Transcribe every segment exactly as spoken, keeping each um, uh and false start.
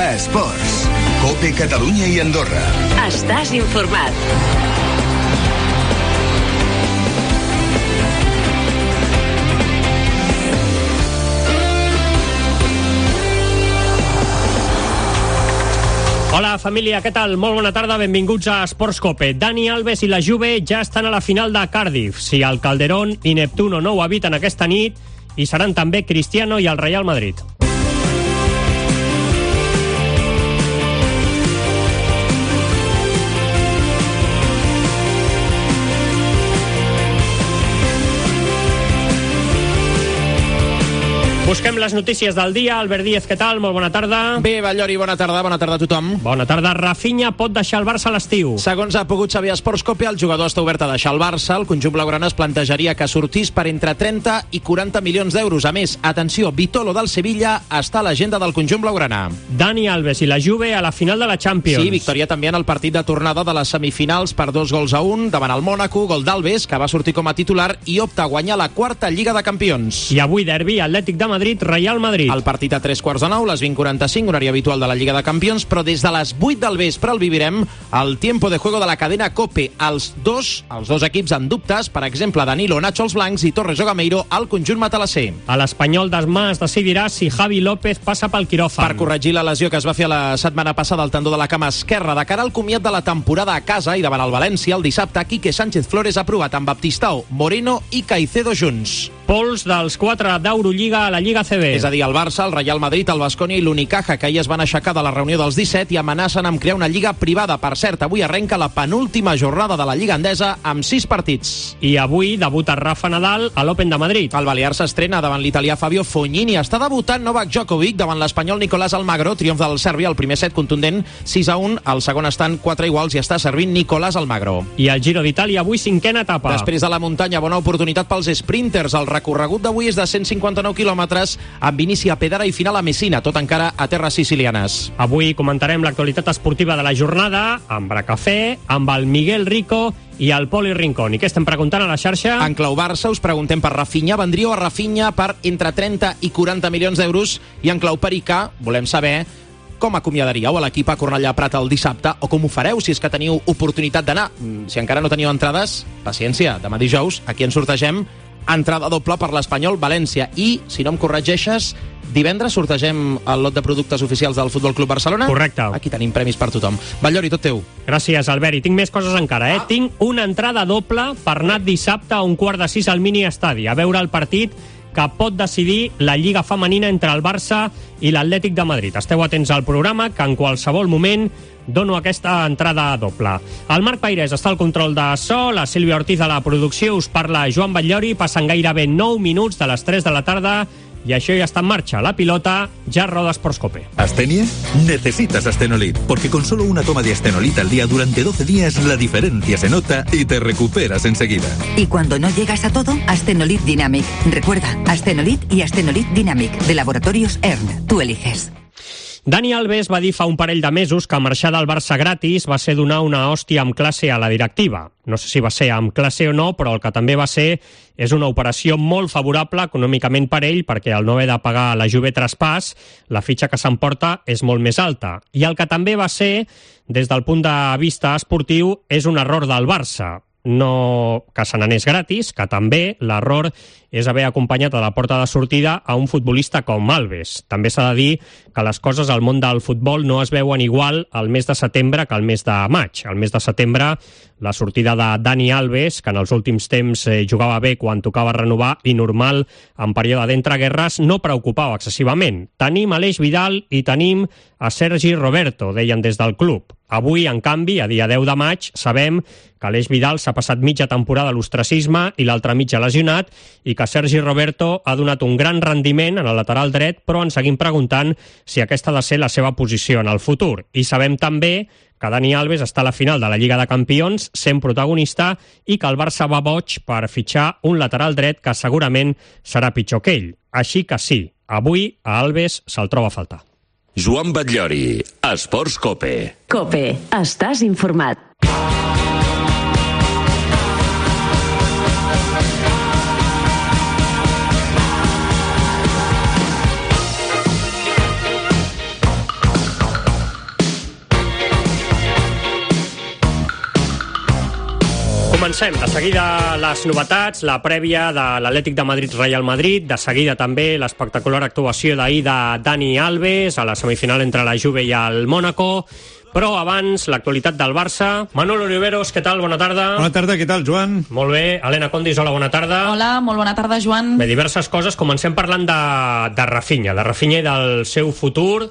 a Esports. COPE Catalunya i Andorra. Estàs informat. Hola família, què tal? Molt bona tarda, benvinguts a Esports COPE. Dani Alves i la Juve ja estan a la final de Cardiff. Si el Calderón i Neptuno no ho eviten aquesta nit, hi seran també Cristiano i el Real Madrid. Busquem les notícies del dia. Albert Díez, què tal? Molt bona tarda. Bé, Ballori, bona tarda. Bona tarda a tothom. Bona tarda. Rafinha pot deixar el Barça a l'estiu. Segons ha pogut saber Esports COPE, el jugador està obert a deixar el Barça. El conjunt blaugrana es plantejaria que sortís per entre trenta i quaranta milions d'euros. A més, atenció, Vitolo del Sevilla està a l'agenda del conjunt blaugrana. Dani Alves i la Juve a la final de la Champions. Sí, victòria també en el partit de tornada de les semifinals per dos gols a un davant el Mònaco, gol d'Alves, que va sortir com a titular i opta a guanyar la quarta Lliga de Campions. I avui derbi, Atlètic de Madrid, Real Madrid. El partit a tres quarts de nou, les vint quaranta-cinc, horari habitual de la Lliga de Campions, però des de les vuit del vespre el vivirem al tiempo de juego de la cadena COPE. Els dos, els dos equips en dubtes, per exemple, Danilo Nacho als blancs i Torres o Gameiro al conjunt matalasser. A l'Espanyol demà es decidirà si Javi López passa pel quiròfan. Per corregir la lesió que es va fer la setmana passada al tendó de la cama esquerra de cara al comiat de la temporada a casa i davant el València, el dissabte, Quique Sánchez Flores ha provat amb Baptistao, Moreno i Caicedo junts. Pols dels quatre d'Eurolliga a la Lliga C B. És a dir, el Barça, el Real Madrid, el Baskonia i l'Unicaja, que ahir es van aixecar de la reunió dels disset i amenacen amb crear una lliga privada. Per cert, avui arrenca la penúltima jornada de la Lliga Endesa amb sis partits. I avui debuta Rafa Nadal a l'Open de Madrid. El balear s'estrena davant l'italià Fabio Fognini. Està debutant Novak Djokovic davant l'espanyol Nicolás Almagro. Triomf del serbi, el primer set contundent, sis a un. El segon estan quatre iguals i està servint Nicolás Almagro. I el Giro d'Itàlia avui cinquena etapa. Després de la muntanya, bona oportunitat pels sprinters. El recorregut d'avui és de cent cinquanta-nou quilòmetres amb inici a Pedra i final a Messina, tot encara a terres sicilianes. Avui comentarem l'actualitat esportiva de la jornada amb Bracafé, amb el Miguel Rico i el Poli Rincón. I què estem preguntant a la xarxa? En clau Barça us preguntem per Rafinha. Vendríeu a Rafinha per entre trenta i quaranta milions d'euros? I en clau Pericà volem saber com acomiadaríeu a l'equip a Cornellà Prat el dissabte, o com ho fareu si és que teniu oportunitat d'anar. Si encara no teniu entrades, paciència, demà dijous aquí en sortegem entrada doble per l'Espanyol València. I, si no em corregeixes, divendres sortegem el lot de productes oficials del Futbol Club Barcelona. Correcte. Aquí tenim premis per tothom. Ballori, tot teu. Gràcies, Albert. I tinc més coses encara, eh? Ah. Tinc una entrada doble per anar dissabte a un quart de sis al Mini Estadi a veure el partit que pot decidir la Lliga Femenina entre el Barça i l'Atlètic de Madrid. Esteu atents al programa, que en qualsevol moment dono aquesta entrada doble. El Marc Pairés està al control de so, la Sílvia Ortiz a la producció, us parla Joan Batllori, passen gairebé nou minuts de les tres de la tarda i això ja està en marxa. La pilota ja roda Esports COPE. ¿Astenia? Necesitas Astenolit, porque con solo una toma de Astenolit al día durante doce días la diferencia se nota y te recuperas enseguida. Y cuando no llegas a todo, Astenolit Dynamic. Recuerda, Astenolit y Astenolit Dynamic, de Laboratorios E R N. Tú eliges. Dani Alves va dir fa un parell de mesos que marxar del Barça gratis va ser donar una hòstia amb classe a la directiva. No sé si va ser amb classe o no, però el que també va ser és una operació molt favorable econòmicament per ell, perquè al no haver de pagar la Juve traspàs, la fitxa que s'emporta és molt més alta. I el que també va ser, des del punt de vista esportiu, és un error del Barça. No que se n'anés gratis, que també l'error és haver acompanyat a la porta de sortida a un futbolista com Alves. També s'ha de dir que les coses al món del futbol no es veuen igual al mes de setembre que al mes de maig. Al mes de setembre, la sortida de Dani Alves, que en els últims temps eh, jugava bé quan tocava renovar i normal en període d'entreguerres, no preocupava excessivament. Tenim Aleix Vidal i tenim a Sergi Roberto, deien des del club. Avui, en canvi, a dia deu de maig, sabem que Aleix Vidal s'ha passat mitja temporada a l'ostracisme i l'altra mitja lesionat i que Sergi Roberto ha donat un gran rendiment en el lateral dret, però ens seguim preguntant si aquesta ha de ser la seva posició en el futur. I sabem també que Dani Alves està a la final de la Lliga de Campions sent protagonista i que el Barça va boig per fitxar un lateral dret que segurament serà pitjor que ell. Així que sí, avui a Alves se'l troba a faltar. Joan Batllori, Esports COPE. COPE, estàs informat. comencem. De seguida les novetats, la prèvia de l'Atlètic de Madrid-Real Madrid, de seguida també l'espectacular actuació d'ahir de Dani Alves a la semifinal entre la Juve i el Mónaco. Però abans, l'actualitat del Barça. Manolo Oliveros, què tal? Bona tarda. Bona tarda, què tal, Joan? Molt bé. Helena Condis, hola, bona tarda. Hola, molt bona tarda, Joan. Bé, diverses coses. Comencem parlant de, de Rafinha, de Rafinha i del seu futur,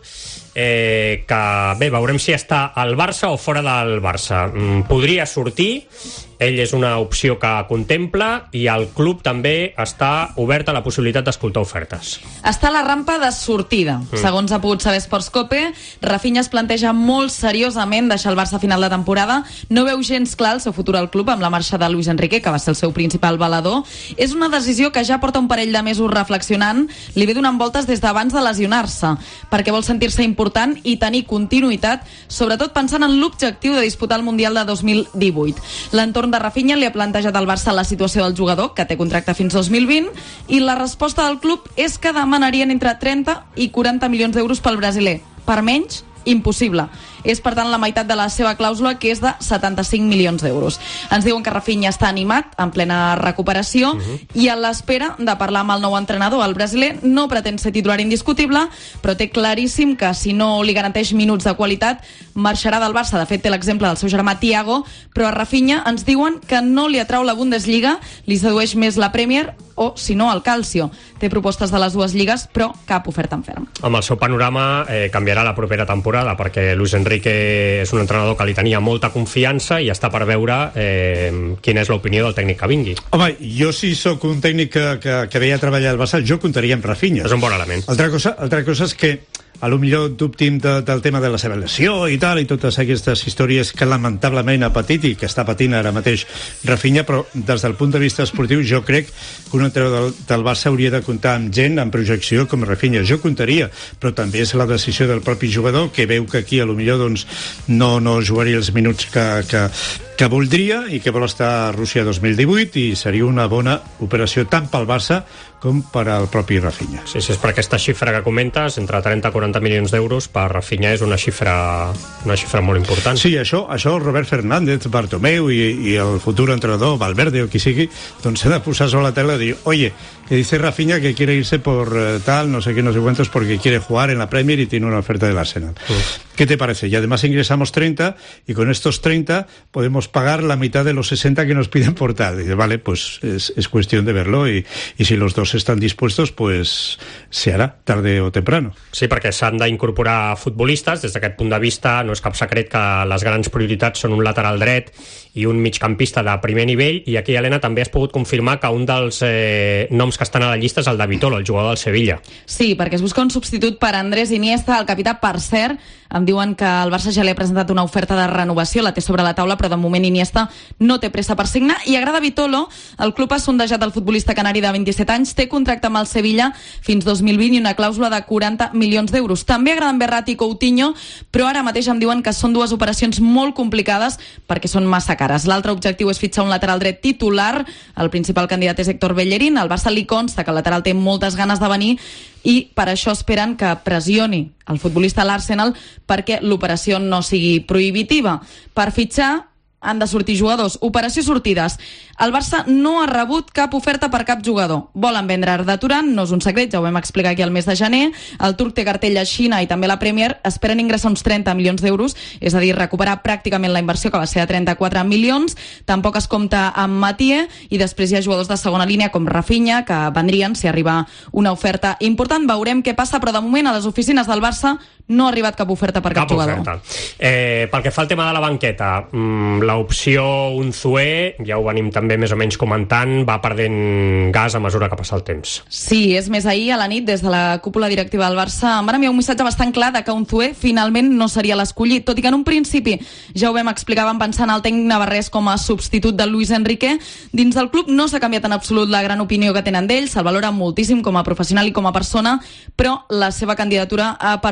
eh, que bé, veurem si està al Barça o fora del Barça. Mm, podria sortir, ell és una opció que contempla i el club també està obert a la possibilitat d'escoltar ofertes. Està a la rampa de sortida. Mm. Segons ha pogut saber Sportscope, Rafinha es planteja molt seriosament deixar el Barça a final de temporada. No veu gens clar el seu futur al club amb la marxa de Luis Enrique, que va ser el seu principal valedor. És una decisió que ja porta un parell de mesos reflexionant. Li ve donant voltes des d'abans de lesionar-se, perquè vol sentir-se important i tenir continuïtat, sobretot pensant en l'objectiu de disputar el Mundial de dos mil divuit. L'entorn de Rafinha li ha plantejat al Barça la situació del jugador, que té contracte fins dos mil vint, i la resposta del club és que demanarien entre trenta i quaranta milions d'euros pel brasiler. Per menys, impossible. És, per tant, la meitat de la seva clàusula, que és de setanta-cinc milions d'euros. Ens diuen que Rafinha està animat, en plena recuperació, uh-huh. i a l'espera de parlar amb el nou entrenador. El brasiler no pretén ser titular indiscutible, però té claríssim que si no li garanteix minuts de qualitat, marxarà del Barça. De fet, té l'exemple del seu germà Thiago, però a Rafinha ens diuen que no li atrau la Bundesliga, li sedueix més la Premier o, si no, el Calcio. Té propostes de les dues lligues, però cap oferta en ferm. Amb el seu panorama eh, canviarà la propera temporada, perquè Luis Enrique és un entrenador que li tenia molta confiança i està per veure eh, quina és l'opinió del tècnic que vingui. Home, jo si sóc un tècnic que, que, que veia treballar al Barça, jo comptaria amb Rafinha. És un bon element. Altra cosa, altra cosa és que a lo millor dubtim de, del tema de la seva lesió i tal, i totes aquestes històries que lamentablement ha patit i que està patint ara mateix Rafinha, però des del punt de vista esportiu jo crec que un entrenador del, del Barça hauria de comptar amb gent en projecció com Rafinha. Jo comptaria, però també és la decisió del propi jugador, que veu que aquí a lo millor doncs, no, no jugaria els minuts que, que, que voldria i que vol estar a Rússia dos mil divuit, i seria una bona operació tant pel Barça com per al propi Rafinha. Sí, sí, és per aquesta xifra que comentes, entre trenta i quaranta milions d'euros, per Rafinha és una xifra, una xifra molt important. Sí, això, això Robert Fernández, Bartomeu i, i el futur entrenador, Valverde o qui sigui, doncs s'ha de posar sobre la tela i dir, oye, que dice Rafinha que quiere irse por uh, tal, no sé qué, no sé cuántos, porque quiere jugar en la Premier y tiene una oferta del Arsenal. Mm. ¿Qué te parece? Y además ingresamos treinta, y con estos treinta podemos pagar la mitad de los sesenta que nos piden por tal. Y dice, vale, pues es, es cuestión de verlo, y, y si los dos están dispuestos, pues se hará, tarde o temprano. Sí, perquè s'han d'incorporar futbolistes. Des d'aquest punt de vista, no és cap secret que les grans prioritats són un lateral dret i un migcampista de primer nivell, i aquí, Helena, també has pogut confirmar que un dels eh, noms que estan a la llista és el de Vitolo, el jugador del Sevilla. Sí, perquè es busca un substitut per Andrés Iniesta, el capità. Per cert, em diuen que el Barça ja li ha presentat una oferta de renovació, la té sobre la taula, però de moment Iniesta no té pressa per signar, i agrada Vitolo. El club ha sondejat el futbolista canari de vint-i-set anys, té contracte amb el Sevilla fins dos mil vint i una clàusula de quaranta milions d'euros. També agraden Verratti i Coutinho, però ara mateix em diuen que són dues operacions molt complicades perquè són massa cares. L'altre objectiu és fitxar un lateral dret titular. El principal candidat és Héctor Bellerín. Al Barça li consta que el lateral té moltes ganes de venir i per això esperen que pressioni el futbolista a l'Arsenal perquè l'operació no sigui prohibitiva. Per fitxar han de sortir jugadors. Operació sortides. El Barça no ha rebut cap oferta per cap jugador. Volen vendre Arda Turan, no és un secret, ja ho vam explicar aquí el mes de gener. El turc té cartell a Xina i també la Premier. Esperen ingressar uns trenta milions d'euros, és a dir, recuperar pràcticament la inversió, que va ser de trenta-quatre milions. Tampoc es compta amb Matie, i després hi ha jugadors de segona línia com Rafinha, que vendrien si arriba una oferta important. Veurem què passa, però de moment a les oficines del Barça no ha arribat cap oferta per cap, cap jugador. Oferta. Eh, pel que fa al tema de la banqueta, mmm, l'opció Unzué, ja ho venim també més o menys comentant, va perdent gas a mesura que passa el temps. Sí, és més, ahir a la nit, des de la cúpula directiva del Barça, em van enviar un missatge bastant clar de que Unzué finalment no seria l'escollit, tot i que en un principi ja ho vam explicar, van pensar en el tècnic navarrès com a substitut de Luis Enrique. Dins del club no s'ha canviat en absolut la gran opinió que tenen d'ell, se'l valora moltíssim com a professional i com a persona, però la seva candidatura ha perdut pes.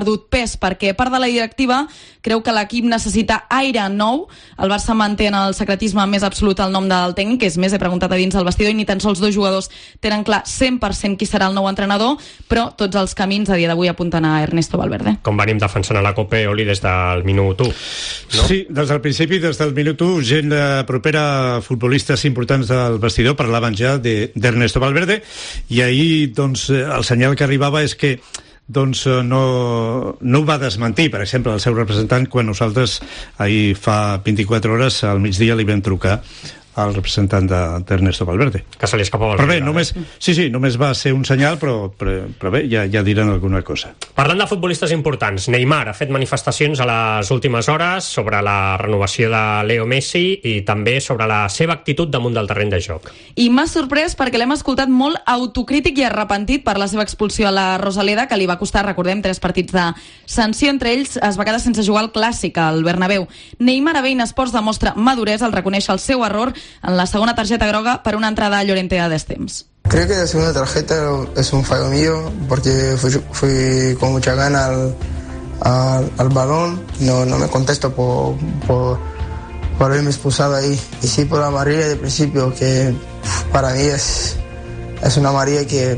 sorprès perquè part de la directiva creu que l'equip necessita aire nou. El Barça manté en el secretisme més absolut el nom del tècnic, és més, he preguntat a dins el vestidor i ni tan sols dos jugadors tenen clar cent per cent qui serà el nou entrenador, però tots els camins a dia d'avui apunten a Ernesto Valverde. Com venim defensant a la Copa, Oli, des del minut u, no? Sí, des del principi, des del minut u, gent eh, propera, futbolistes importants del vestidor parlaven ja d'Ernesto de, Valverde, i ahir doncs, el senyal que arribava és que doncs no, no ho va desmentir, per exemple, el seu representant, quan nosaltres ahir fa vint-i-quatre hores al migdia li vam trucar al representant d'Ernesto Valverde. Que se li escapava el però bé, final, només, eh? sí, sí, només va ser un senyal, però, però, però bé, ja, ja diran alguna cosa. Parlant de futbolistes importants, Neymar ha fet manifestacions a les últimes hores sobre la renovació de Leo Messi i també sobre la seva actitud damunt del terreny de joc. I m'ha sorprès perquè l'hem escoltat molt autocrític i arrepentit per la seva expulsió a la Rosaleda, que li va costar, recordem, tres partits de sanció. Entre ells es va quedar sense jugar al Clàssic, al Bernabéu. Neymar a Bein Sports demostra maduresa al reconèixer el seu error en la segona tarjeta groga per una entrada a Llorente a destemps. Creo que la segunda tarjeta es un fallo mío porque fui, fui con mucha gana al, al, al balón, no, no me contesto por, por, por haberme expulsado ahí. Y sí por la amarilla de principio, que para mí es, es una amarilla que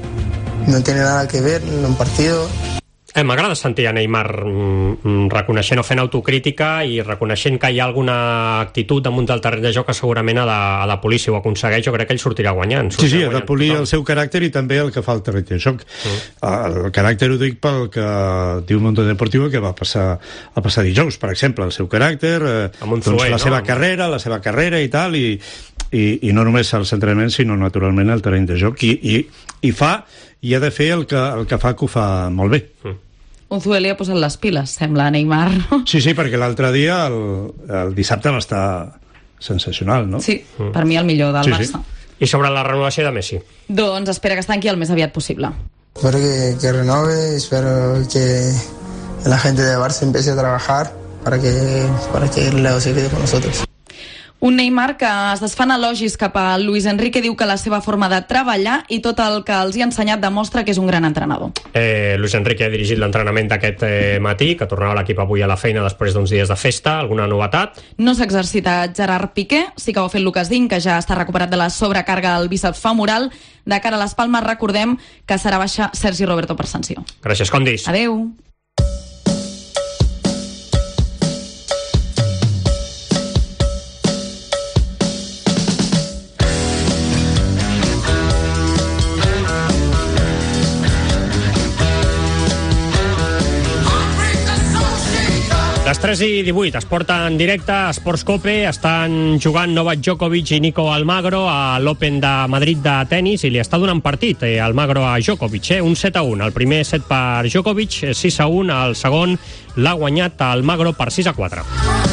no tiene nada que ver en un partido. Eh, M'agrada sentir a Neymar mm, reconeixent o fent autocrítica i reconeixent que hi ha alguna actitud damunt del terreny de joc que segurament ha de, ha de polir. Si ho aconsegueix, jo crec que ell sortirà guanyant. Sortirà sí, sí, ha de polir tothom. el seu caràcter i també el que fa el terreny de joc. Mm. El caràcter ho dic pel que diu Mundo Deportivo, que va passar a passar dijous, per exemple, el seu caràcter, eh, doncs Zué, la no? seva carrera, la seva carrera i tal, i, i, i no només els entrenaments, sinó naturalment el terreny de joc. I, i, i fa, i ha de fer el que, el que fa, que ho fa molt bé. Mm. Unzué li ha posat les piles, sembla, a Neymar. Sí, sí, perquè l'altre dia, el, el dissabte, va estar sensacional, no? Sí, mm. per mi el millor del sí, Barça. Sí. I sobre la renovació de Messi? Doncs espera que es tanqui el més aviat possible. Espero que, que renove, espero que la gente de Barça empiece a trabajar para que, para que Leo se quede con nosotros. Un Neymar que es desfan elogis cap a Luis Enrique, diu que la seva forma de treballar i tot el que els hi ha ensenyat demostra que és un gran entrenador. Eh, Luis Enrique ha dirigit l'entrenament d'aquest eh, matí, que tornava l'equip avui a la feina després d'uns dies de festa. Alguna novetat? No s'ha exercitat Gerard Piqué, sí que ho ha fet Lucas Digne, que ja està recuperat de la sobrecàrga al bíceps femoral. De cara a les Palmes, recordem que serà baixa Sergi Roberto per sanció. Gràcies, Condis. Adeu. Les tres i divuit es porta en directe a Esports Cope. Estan jugant Novak Djokovic i Nico Almagro a l'Open de Madrid de tennis i li està donant partit eh, Almagro a Djokovic, eh? un set a un. El primer set per Djokovic, sis a un. El segon l'ha guanyat Almagro per sis a quatre.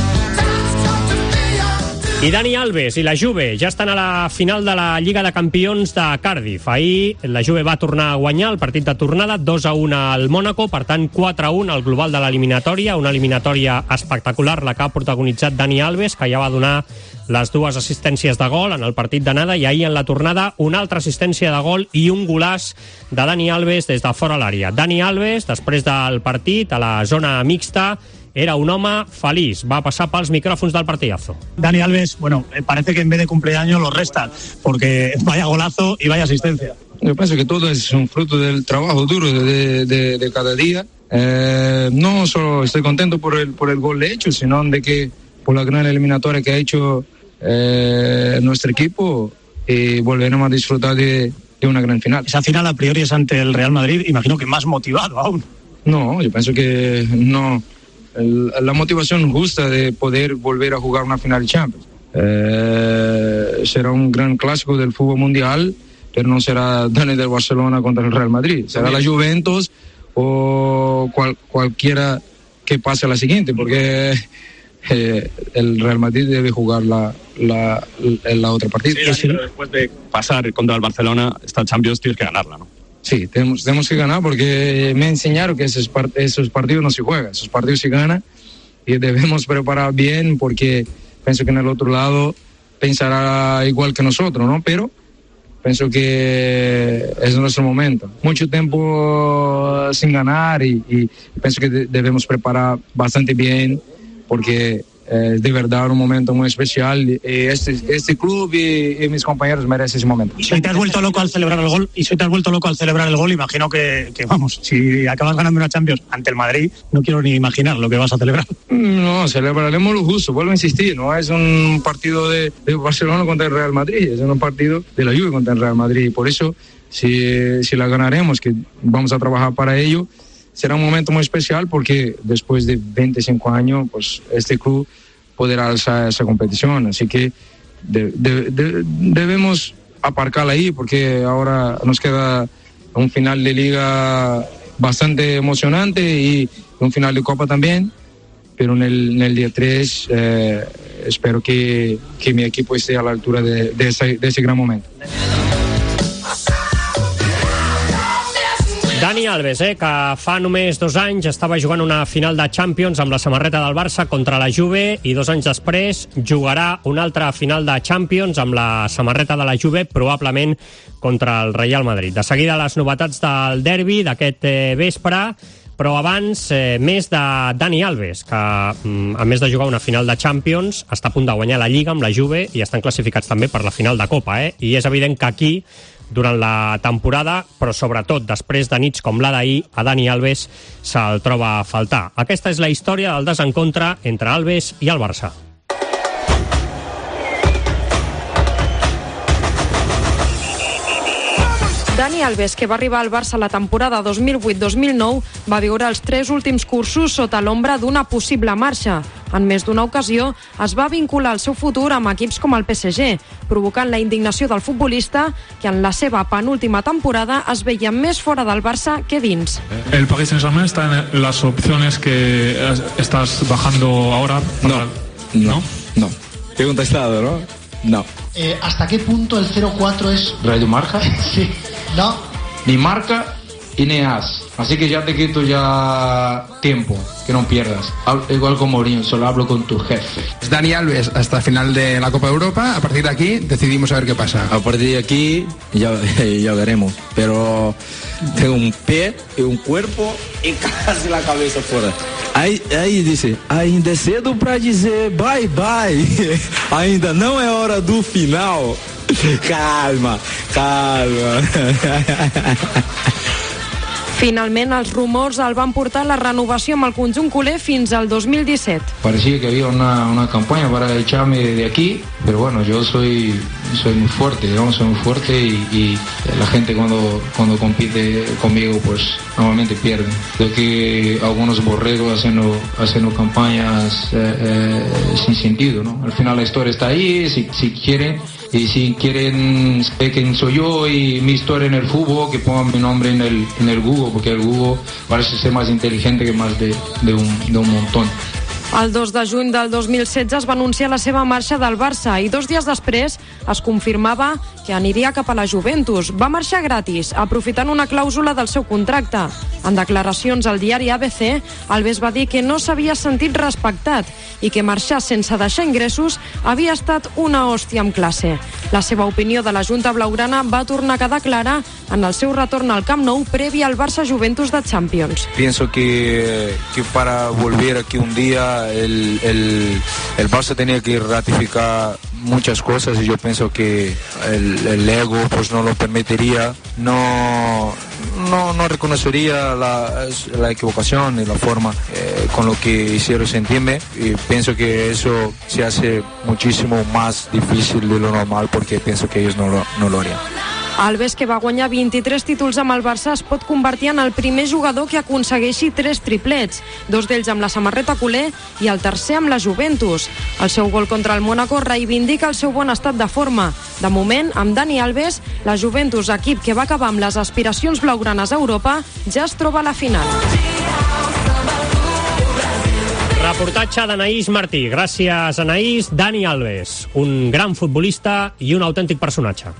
I Dani Alves i la Juve ja estan a la final de la Lliga de Campions de Cardiff. Ahir la Juve va tornar a guanyar el partit de tornada, dos a un al Mònaco, per tant quatre a un al global de l'eliminatòria, una eliminatòria espectacular, la que ha protagonitzat Dani Alves, que ja va donar les dues assistències de gol en el partit d'anada, i ahir en la tornada una altra assistència de gol i un golaç de Dani Alves des de fora l'àrea. Dani Alves, després del partit, a la zona mixta, era un home feliç, va pasar pels micrófonos del partidazo. Dani Alves, bueno, parece que en vez de cumpleaños lo restan, porque vaya golazo y vaya asistencia. Yo pienso que todo es un fruto del trabajo duro de, de, de cada día. Eh, no solo estoy contento por el, por el gol hecho, sino de que por la gran eliminatoria que ha hecho eh, nuestro equipo, y volveremos a disfrutar de, de una gran final. Esa final a priori es ante el Real Madrid, imagino que más motivado aún. No, yo pienso que no. El, la motivación justa de poder volver a jugar una final de Champions. Eh, será un gran clásico del fútbol mundial, pero no será Dani del Barcelona contra el Real Madrid. Será la Juventus o cual, cualquiera que pase a la siguiente, porque eh, el Real Madrid debe jugar la, la, la, la otra partida. Sí, pero después de pasar contra el Barcelona, esta Champions tienes que ganarla, ¿no? Sí, tenemos, tenemos que ganar porque me enseñaron que esos, part- esos partidos no se juegan, esos partidos se ganan y debemos preparar bien porque pienso que en el otro lado pensará igual que nosotros, ¿no? Pero pienso que es nuestro momento. Mucho tiempo sin ganar y, y pienso que de- debemos preparar bastante bien porque es de verdad un momento muy especial y este, este club y, y mis compañeros merecen ese momento. Y si hoy te has vuelto loco al celebrar el gol, y si hoy te has vuelto loco al celebrar el gol, imagino que, que vamos, si acabas ganando una Champions ante el Madrid, no quiero ni imaginar lo que vas a celebrar. No, celebraremos lo justo, vuelvo a insistir, no es un partido de, de Barcelona contra el Real Madrid, es un partido de la Juve contra el Real Madrid, por eso si, si la ganaremos, que vamos a trabajar para ello, será un momento muy especial porque después de veinticinco años, pues este club podrá alzar esa competición, así que de, de, de, debemos aparcarla ahí porque ahora nos queda un final de liga bastante emocionante y un final de Copa también, pero en el, en el día tres eh, espero que, que mi equipo esté a la altura de, de, ese, de ese gran momento. Dani Alves, eh, que fa només dos anys estava jugant una final de Champions amb la samarreta del Barça contra la Juve i dos anys després jugarà una altra final de Champions amb la samarreta de la Juve, probablement contra el Real Madrid. De seguida les novetats del derbi d'aquest eh, vespre, però abans eh, més de Dani Alves, que mm, a més de jugar una final de Champions està a punt de guanyar la Lliga amb la Juve i estan classificats també per la final de Copa, eh? I és evident que aquí durant la temporada, però sobretot després de nits com la d'ahir, a Dani Alves se'l troba a faltar. Aquesta és la història del desencontre entre Alves i el Barça. Dani Alves, que va arribar al Barça la temporada dos mil vuit dos mil nou, va viure els tres últims cursos sota l'ombra d'una possible marxa. En més d'una ocasió es va vincular el seu futur amb equips com el P S G, provocant la indignació del futbolista, que en la seva penúltima temporada es veia més fora del Barça que dins. ¿El Paris Saint-Germain está en las opciones que estás bajando ahora? Para... No, no, no. He contestado, ¿no? No. Eh, ¿Hasta qué punto el cero cuatro es...? Radio Marca. Sí. No. Ni marca y ni as. Así que ya te quito ya tiempo, que no pierdas. Hablo, igual con Mourinho, solo hablo con tu jefe. Dani Alves hasta final de la Copa de Europa. A partir de aquí decidimos a ver qué pasa. A partir de aquí ya, ya veremos. Pero tengo un pie y un cuerpo y casi la cabeza fuera. Aí, aí dice, ainda é cedo para dizer bye bye. Ainda não é hora do final. Calma, calma. Finalment, els rumors el van portar a la renovació amb el conjunt culer fins al dos mil disset. Parecía que había una, una campaña para echarme de aquí, pero bueno, yo soy, soy muy fuerte, digamos, soy muy fuerte y, y la gente cuando, cuando compite conmigo, pues normalmente pierde. Creo que algunos borregos haciendo, haciendo campañas eh, eh, sin sentido, ¿no? Al final la historia está ahí, si, si quieren... Y si quieren saber quién soy yo y mi historia en el fútbol, que pongan mi nombre en el, en el Google, porque el Google parece ser más inteligente que más de, de, un, de un montón. El dos de juny del dos mil setze es va anunciar la seva marxa del Barça i dos dies després es confirmava que aniria cap a la Juventus. Va marxar gratis, aprofitant una clàusula del seu contracte. En declaracions al diari A B C, Alves va dir que no s'havia sentit respectat i que marxar sense deixar ingressos havia estat una hòstia amb classe. La seva opinió de la Junta Blaugrana va tornar a quedar clara en el seu retorn al Camp Nou previ al Barça-Juventus de Champions. Pienso que, que para volver aquí un día el, el, el Barça tenía que ratificar muchas cosas y yo pienso que el, el ego pues no lo permitiría, no, no, no reconocería la, la equivocación y la forma eh, con lo que hicieron sentirme y pienso que eso se hace muchísimo más difícil de lo normal porque pienso que ellos no lo, no lo harían. Alves, que va guanyar vint-i-tres títols amb el Barça, es pot convertir en el primer jugador que aconsegueixi tres triplets, dos d'ells amb la samarreta culer i el tercer amb la Juventus. El seu gol contra el Mónaco reivindica el seu bon estat de forma. De moment, amb Dani Alves, la Juventus, equip que va acabar amb les aspiracions blaugranes a Europa, ja es troba a la final. Reportatge d'Anaïs Martí. Gràcies, Anaïs. Dani Alves, un gran futbolista i un autèntic personatge.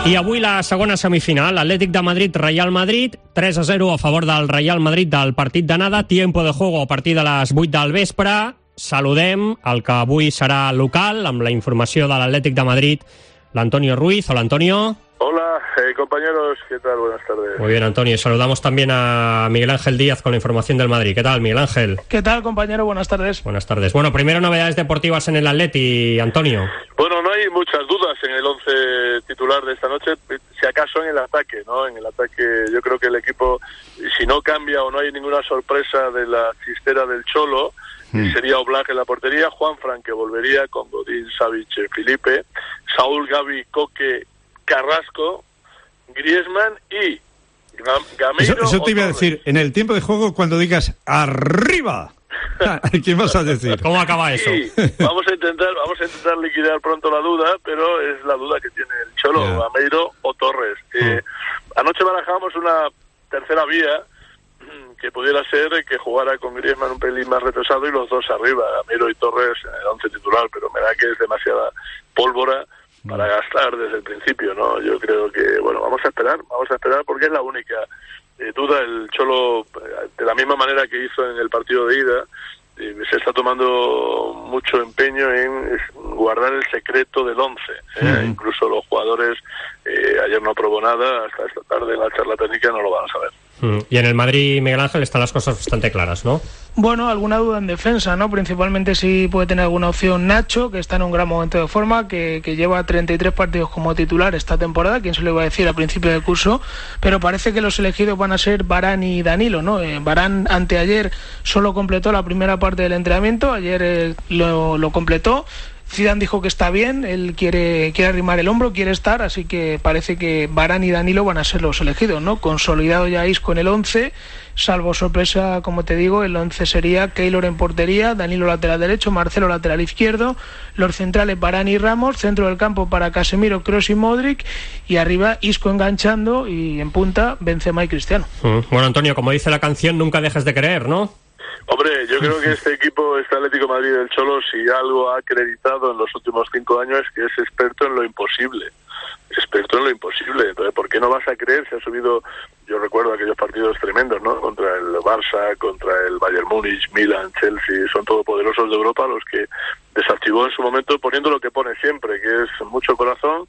I avui la segona semifinal, Atlètic de Madrid, Real Madrid, tres a zero a favor del Real Madrid del partit d'anada, tiempo de juego a partir de les vuit del vespre. Saludem el que avui serà local, amb la informació de l'Atlètic de Madrid, l'Antonio Ruiz. Hola, Antonio. Hola, eh, compañeros, ¿qué tal? Buenas tardes. Muy bien, Antonio. Saludamos también a Miguel Ángel Díaz con la información del Madrid. ¿Qué tal, Miguel Ángel? ¿Qué tal, compañero? Buenas tardes. Buenas tardes. Bueno, primero novedades deportivas en el Atleti, Antonio. Bueno, no hay muchas dudas en el once titular de esta noche, si acaso en el ataque, ¿no? En el ataque yo creo que el equipo, si no cambia o no hay ninguna sorpresa de la chistera del Cholo, mm. sería Oblak en la portería, Juanfran que volvería con Godín, Savic, Felipe, Saúl, Gavi, Coque, Carrasco, Griezmann y Gameiro. Eso, eso te iba a decir, en el tiempo de juego cuando digas ¡arriba! ¿Qué vas a decir? ¿Cómo acaba eso? Sí, vamos a intentar, vamos a intentar liquidar pronto la duda, pero es la duda que tiene el Cholo, yeah. Gameiro o Torres. Eh, mm. Anoche barajábamos una tercera vía que pudiera ser que jugara con Griezmann un pelín más retrasado y los dos arriba, Gameiro y Torres en el once titular, pero me da que es demasiada pólvora para gastar desde el principio, ¿no? Yo creo que, bueno, vamos a esperar, vamos a esperar porque es la única eh, duda. El Cholo, de la misma manera que hizo en el partido de ida, eh, se está tomando mucho empeño en guardar el secreto del once. ¿eh? Mm. Incluso los jugadores, eh, ayer no aprobó nada, hasta esta tarde en la charla técnica no lo van a saber. Mm. Y en el Madrid, Miguel Ángel, están las cosas bastante claras, ¿no? Bueno, alguna duda en defensa, ¿no? Principalmente si puede tener alguna opción Nacho, que está en un gran momento de forma, que, que lleva treinta y tres partidos como titular esta temporada, quién se lo iba a decir al principio del curso, pero parece que los elegidos van a ser Varane y Danilo, ¿no? Eh, Varane anteayer solo completó la primera parte del entrenamiento, ayer eh, lo, lo completó. Zidane dijo que está bien, él quiere quiere arrimar el hombro, quiere estar, así que parece que Varane y Danilo van a ser los elegidos, ¿no? Consolidado ya Isco en el once, salvo sorpresa, como te digo, el once sería Keylor en portería, Danilo lateral derecho, Marcelo lateral izquierdo, los centrales Varane y Ramos, centro del campo para Casemiro, Kroos y Modric, y arriba Isco enganchando y en punta Benzema y Cristiano. Mm. Bueno, Antonio, como dice la canción, nunca dejes de creer, ¿no? Hombre, yo creo que este equipo, este Atlético de Madrid del Cholo, si algo ha acreditado en los últimos cinco años es que es experto en lo imposible. Experto en lo imposible. Entonces, ¿por qué no vas a creer? Se ha subido, yo recuerdo aquellos partidos tremendos, ¿no? Contra el Barça, contra el Bayern Múnich, Milan, Chelsea, son todopoderosos de Europa los que desactivó en su momento poniendo lo que pone siempre, que es mucho corazón,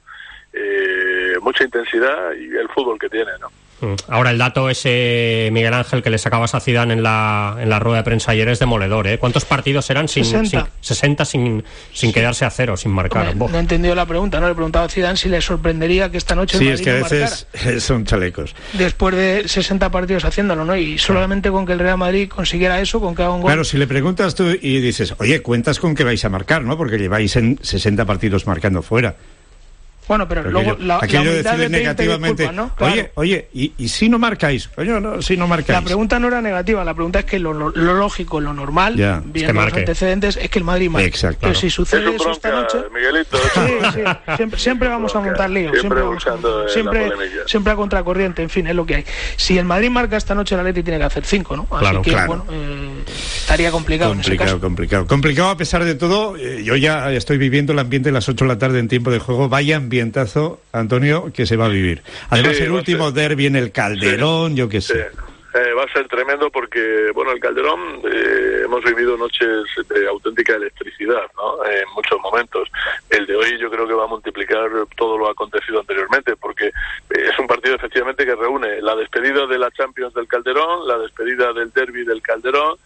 eh, mucha intensidad y el fútbol que tiene, ¿no? Ahora el dato ese, Miguel Ángel, que le sacabas a Zidane en la en la rueda de prensa ayer es demoledor, ¿eh? ¿Cuántos partidos eran sin sesenta, sin, sesenta sin, sin quedarse a cero, sin marcar? Hombre, no he entendido la pregunta, ¿no? Le he preguntado a Zidane si le sorprendería que esta noche sí, el es que a veces marcara. Son chalecos. Después de sesenta partidos haciéndolo, ¿no? Y solamente con que el Real Madrid consiguiera eso, con que haga un gol. Claro, si le preguntas tú y dices, oye, cuentas con que vais a marcar, ¿no? Porque lleváis en sesenta partidos marcando fuera. Bueno, pero, pero luego aquello, la, aquello la de decirle negativamente, disculpas, ¿no? Claro. oye, oye, y, y si no marcáis, oye, no, si no marcáis. La pregunta no era negativa, la pregunta es que lo, lo, lo lógico, lo normal, ya, viendo los antecedentes, es que el Madrid marque. Exacto. Pero si sucede eso bronca, esta noche, Miguelito, sí, sí, siempre, siempre vamos a montar lío, siempre, siempre, siempre, siempre a contracorriente, en fin, es lo que hay. Si el Madrid marca esta noche, el Atleti tiene que hacer cinco, ¿no? Así claro, que, claro. bueno, eh, estaría complicado, complicado en ese caso. Complicado, complicado a pesar de todo. Eh, yo ya estoy viviendo el ambiente de las ocho de la tarde en tiempo de juego. Vaya ambientazo, Antonio, que se va a vivir. Además, sí, el último derbi en el Calderón, sí, yo qué sé. Sí. Eh, va a ser tremendo porque, bueno, el Calderón eh, hemos vivido noches de auténtica electricidad, ¿no? Eh, en muchos momentos. El de hoy yo creo que va a multiplicar todo lo acontecido anteriormente porque eh, es un partido efectivamente que reúne la despedida de la Champions del Calderón, la despedida del derbi del Calderón,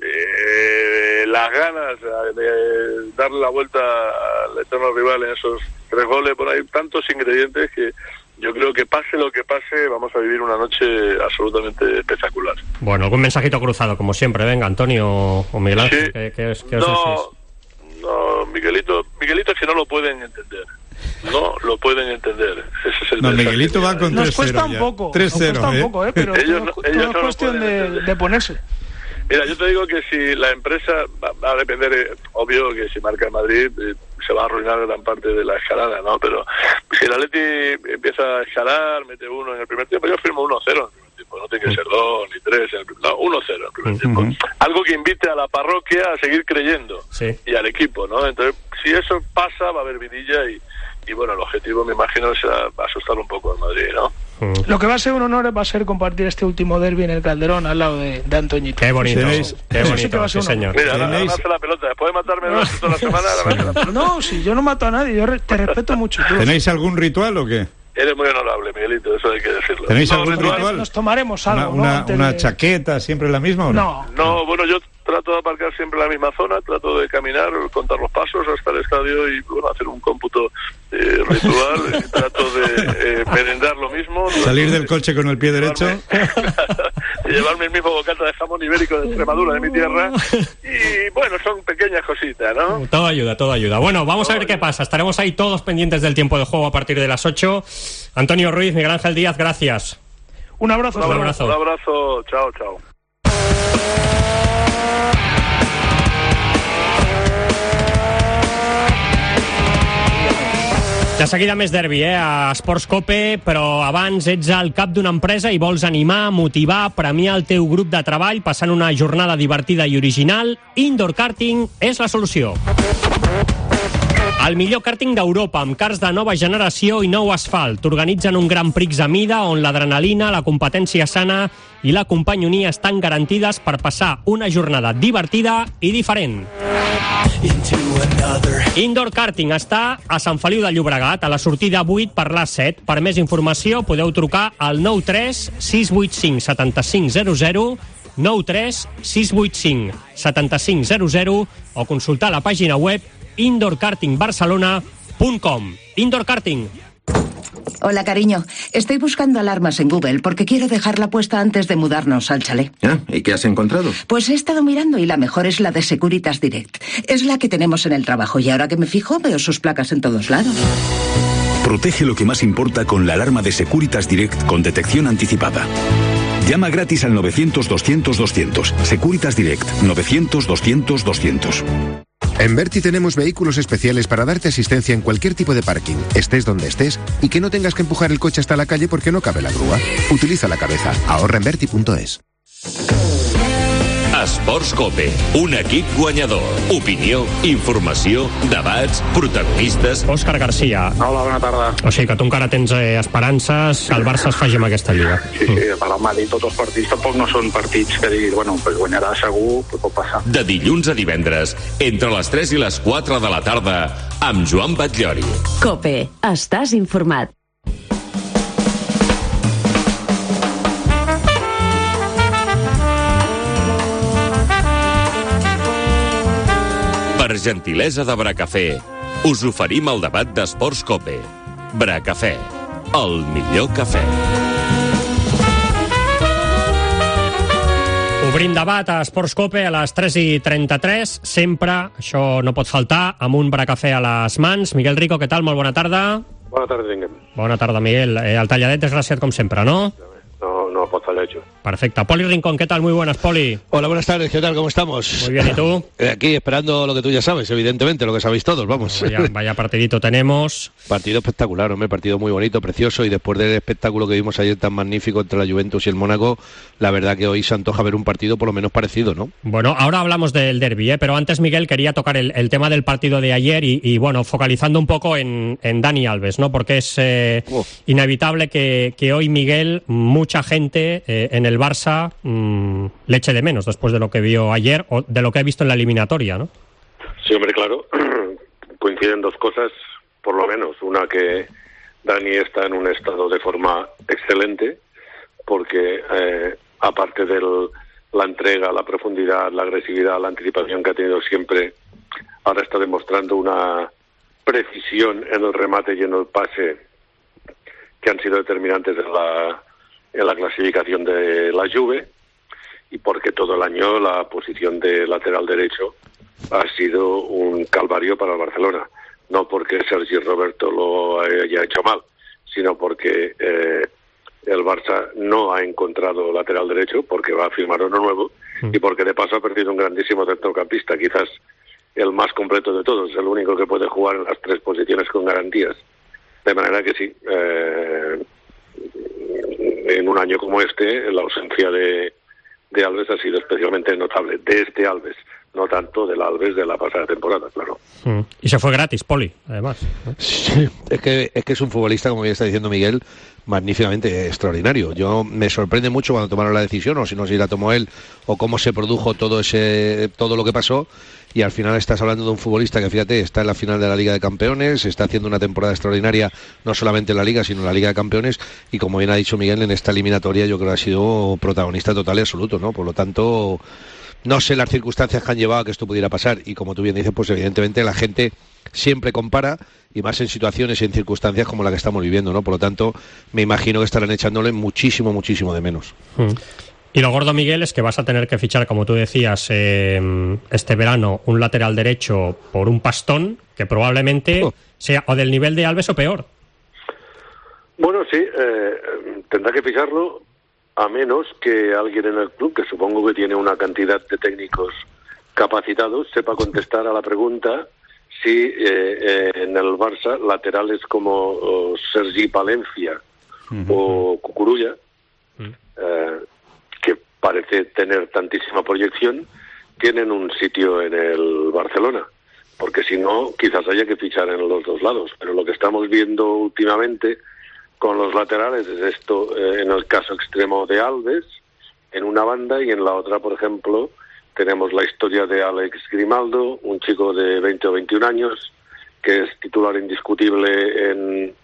eh, las ganas de darle la vuelta al eterno rival en esos tres goles. Por ahí tantos ingredientes que yo creo que pase lo que pase, vamos a vivir una noche absolutamente espectacular. Bueno, algún mensajito cruzado, como siempre. Venga, Antonio o Miguel Ángel, sí. ¿qué, qué, os, qué os no, decís? No, Miguelito, Miguelito es que no lo pueden entender. No lo pueden entender. Ese es el no, Miguelito va con tres cero. Nos cuesta un poco, nos cuesta un poco, ¿eh? Pero ellos no, todo ellos es no cuestión de, de ponerse. Mira, yo te digo que si la empresa va, va a depender, eh, obvio que si marca el Madrid eh, se va a arruinar gran parte de la escalada, ¿no? Pero si el Atleti empieza a escalar, mete uno en el primer tiempo, yo firmo uno cero en el primer tiempo, no tiene que ser dos ni tres, en el primer, no, uno cero en el primer tiempo. Uh-huh. Algo que invite a la parroquia a seguir creyendo, sí, y al equipo, ¿no? Entonces, si eso pasa, va a haber vidilla y, y bueno, el objetivo me imagino será asustar un poco al Madrid, ¿no? Lo que va a ser un honor va a ser compartir este último derbi en el Calderón al lado de, de Antoñito. Qué bonito, ¿Tenéis? qué Eso bonito, sí que va a ser sí, un señor. Mira, ahora, ahora hace la pelota, después de matarme durante toda la semana, ahora me hace la pelota. No, si yo no mato a nadie, yo re- te respeto mucho. Tú. ¿Tenéis algún ritual o qué? Eres muy honorable, Miguelito, eso hay que decirlo. ¿Tenéis No, algún ritual- ritual? Nos tomaremos algo, ¿Una, una, ¿no? Antes una de- chaqueta siempre la misma o no? No. No, bueno, yo trato de aparcar siempre en la misma zona, trato de caminar, contar los pasos hasta el estadio y bueno, hacer un cómputo eh, ritual, eh, trato de eh, merendar lo mismo. Salir del coche con el pie derecho. Y llevarme el mismo bocata de jamón ibérico de Extremadura, de mi tierra. Y bueno, son pequeñas cositas, ¿no? Todo ayuda, todo ayuda. Bueno, vamos a ver qué pasa. Estaremos ahí todos pendientes del tiempo de juego a partir de las ocho. Antonio Ruiz, Miguel Ángel Díaz, gracias. Un abrazo. Un abrazo. Un abrazo. Chao, chao. De seguida més derbi, eh, a Esports Cope, però abans ets al cap d'una empresa i vols animar, motivar, premiar el teu grup de treball passant una jornada divertida i original. Indoor Karting és la solució. El millor kàrting d'Europa, amb cars de nova generació i nou asfalt. Organitzen un Gran Prix a mida on l'adrenalina, la competència sana i la companyonia estan garantides per passar una jornada divertida i diferent. Indoor Karting està a Sant Feliu de Llobregat, a la sortida vuit per l'A set. Per més informació podeu trucar al nou tres sis vuit cinc set cinc zero zero, nou tres sis vuit cinc set cinc zero zero o consultar la pàgina web indoor karting barcelona punto com. Indoor Karting. Hola, cariño. Estoy buscando alarmas en Google porque quiero dejarla puesta antes de mudarnos al chalet. ¿Ah? ¿Y qué has encontrado? Pues he estado mirando y la mejor es la de Securitas Direct. Es la que tenemos en el trabajo y ahora que me fijo veo sus placas en todos lados. Protege lo que más importa con la alarma de Securitas Direct con detección anticipada. Llama gratis al novecientos doscientos doscientos. Securitas Direct, novecientos doscientos doscientos. En Berti tenemos vehículos especiales para darte asistencia en cualquier tipo de parking, estés donde estés, y que no tengas que empujar el coche hasta la calle porque no cabe la grúa. Utiliza la cabeza. Ahorra en Berti punto es. Esports Cope, un equip guanyador. Opinió, informació, debats, protagonistes... Òscar Garcia. Hola, bona tarda. O sigui que tu encara tens eh, esperances que el Barça es faci amb aquesta lliga. Sí, sí, per al Madrid tots els partits tampoc no són partits que diguis, bueno, pues guanyarà segur, però pot passar. De dilluns a divendres, entre les tres i les quatre de la tarda, amb Joan Batllori. Cope, estàs informat. Per gentilesa de Bracafé, us oferim el debat d'Esports Cope. Bracafé, el millor cafè. Obrim debat a Esports Cope a les tres i trenta-tres. Sempre, això no pot faltar, amb un Bracafé a les mans. Miguel Rico, què tal? Molt bona tarda. Bona tarda, tinguem. Bona tarda, Miguel. Eh, el talladet desgraciat com sempre, ¿no? No, no pot fallar això. Perfecto. Poli Rincón, ¿qué tal? Muy buenas, Poli. Hola, buenas tardes, ¿qué tal? ¿Cómo estamos? Muy bien, ¿y tú? Eh, Aquí esperando lo que tú ya sabes, evidentemente, lo que sabéis todos, vamos. Vaya, vaya partidito tenemos. Partido espectacular, hombre, partido muy bonito, precioso, y después del espectáculo que vimos ayer tan magnífico entre la Juventus y el Mónaco, la verdad que hoy se antoja ver un partido por lo menos parecido, ¿no? Bueno, ahora hablamos del derbi, ¿eh? Pero antes, Miguel, quería tocar el, el tema del partido de ayer y, y bueno, focalizando un poco en, en Dani Alves, ¿no? Porque es eh, oh. inevitable que, que hoy, Miguel, mucha gente eh, en el Barça mmm, le eche de menos después de lo que vio ayer o de lo que ha visto en la eliminatoria, ¿no? Sí, hombre, claro. Coinciden dos cosas, por lo menos. Una, que Dani está en un estado de forma excelente, porque eh, aparte de la entrega, la profundidad, la agresividad, la anticipación que ha tenido siempre, ahora está demostrando una precisión en el remate y en el pase que han sido determinantes en la, en la clasificación de la Juve, y porque todo el año la posición de lateral derecho ha sido un calvario para el Barcelona. No porque Sergi Roberto lo haya hecho mal, sino porque eh, el Barça no ha encontrado lateral derecho, porque va a firmar uno nuevo, y porque de paso ha perdido un grandísimo centrocampista, quizás el más completo de todos, el único que puede jugar en las tres posiciones con garantías. De manera que sí, eh, en un año como este, la ausencia de, de Alves ha sido especialmente notable, de este Alves. no tanto del Alves de la pasada temporada, claro. Mm. Y se fue gratis, Poli, además. Sí, es que, es que es un futbolista, como ya está diciendo Miguel, magníficamente extraordinario. Yo me sorprende mucho cuando tomaron la decisión, o si no si la tomó él, o cómo se produjo todo ese todo lo que pasó, y al final estás hablando de un futbolista que, fíjate, está en la final de la Liga de Campeones, está haciendo una temporada extraordinaria, no solamente en la Liga, sino en la Liga de Campeones, y como bien ha dicho Miguel, en esta eliminatoria yo creo que ha sido protagonista total y absoluto, ¿no? Por lo tanto, no sé las circunstancias que han llevado a que esto pudiera pasar, y como tú bien dices, pues evidentemente la gente siempre compara, y más en situaciones y en circunstancias como la que estamos viviendo, ¿no? Por lo tanto, me imagino que estarán echándole muchísimo, muchísimo de menos. Mm. Y lo gordo, Miguel, es que vas a tener que fichar, como tú decías, eh, este verano un lateral derecho por un pastón que probablemente oh. sea o del nivel de Alves o peor. Bueno, sí, eh, tendrá que ficharlo, a menos que alguien en el club, que supongo que tiene una cantidad de técnicos capacitados, sepa contestar a la pregunta si eh, eh, en el Barça laterales como oh, Sergi Palencia uh-huh. o Cucurulla, uh-huh. eh, que parece tener tantísima proyección, tienen un sitio en el Barcelona, porque si no, quizás haya que fichar en los dos lados. Pero lo que estamos viendo últimamente con los laterales es esto, eh, en el caso extremo de Alves, en una banda, y en la otra, por ejemplo, tenemos la historia de Alex Grimaldo, un chico de veinte o veintiún años, que es titular indiscutible en,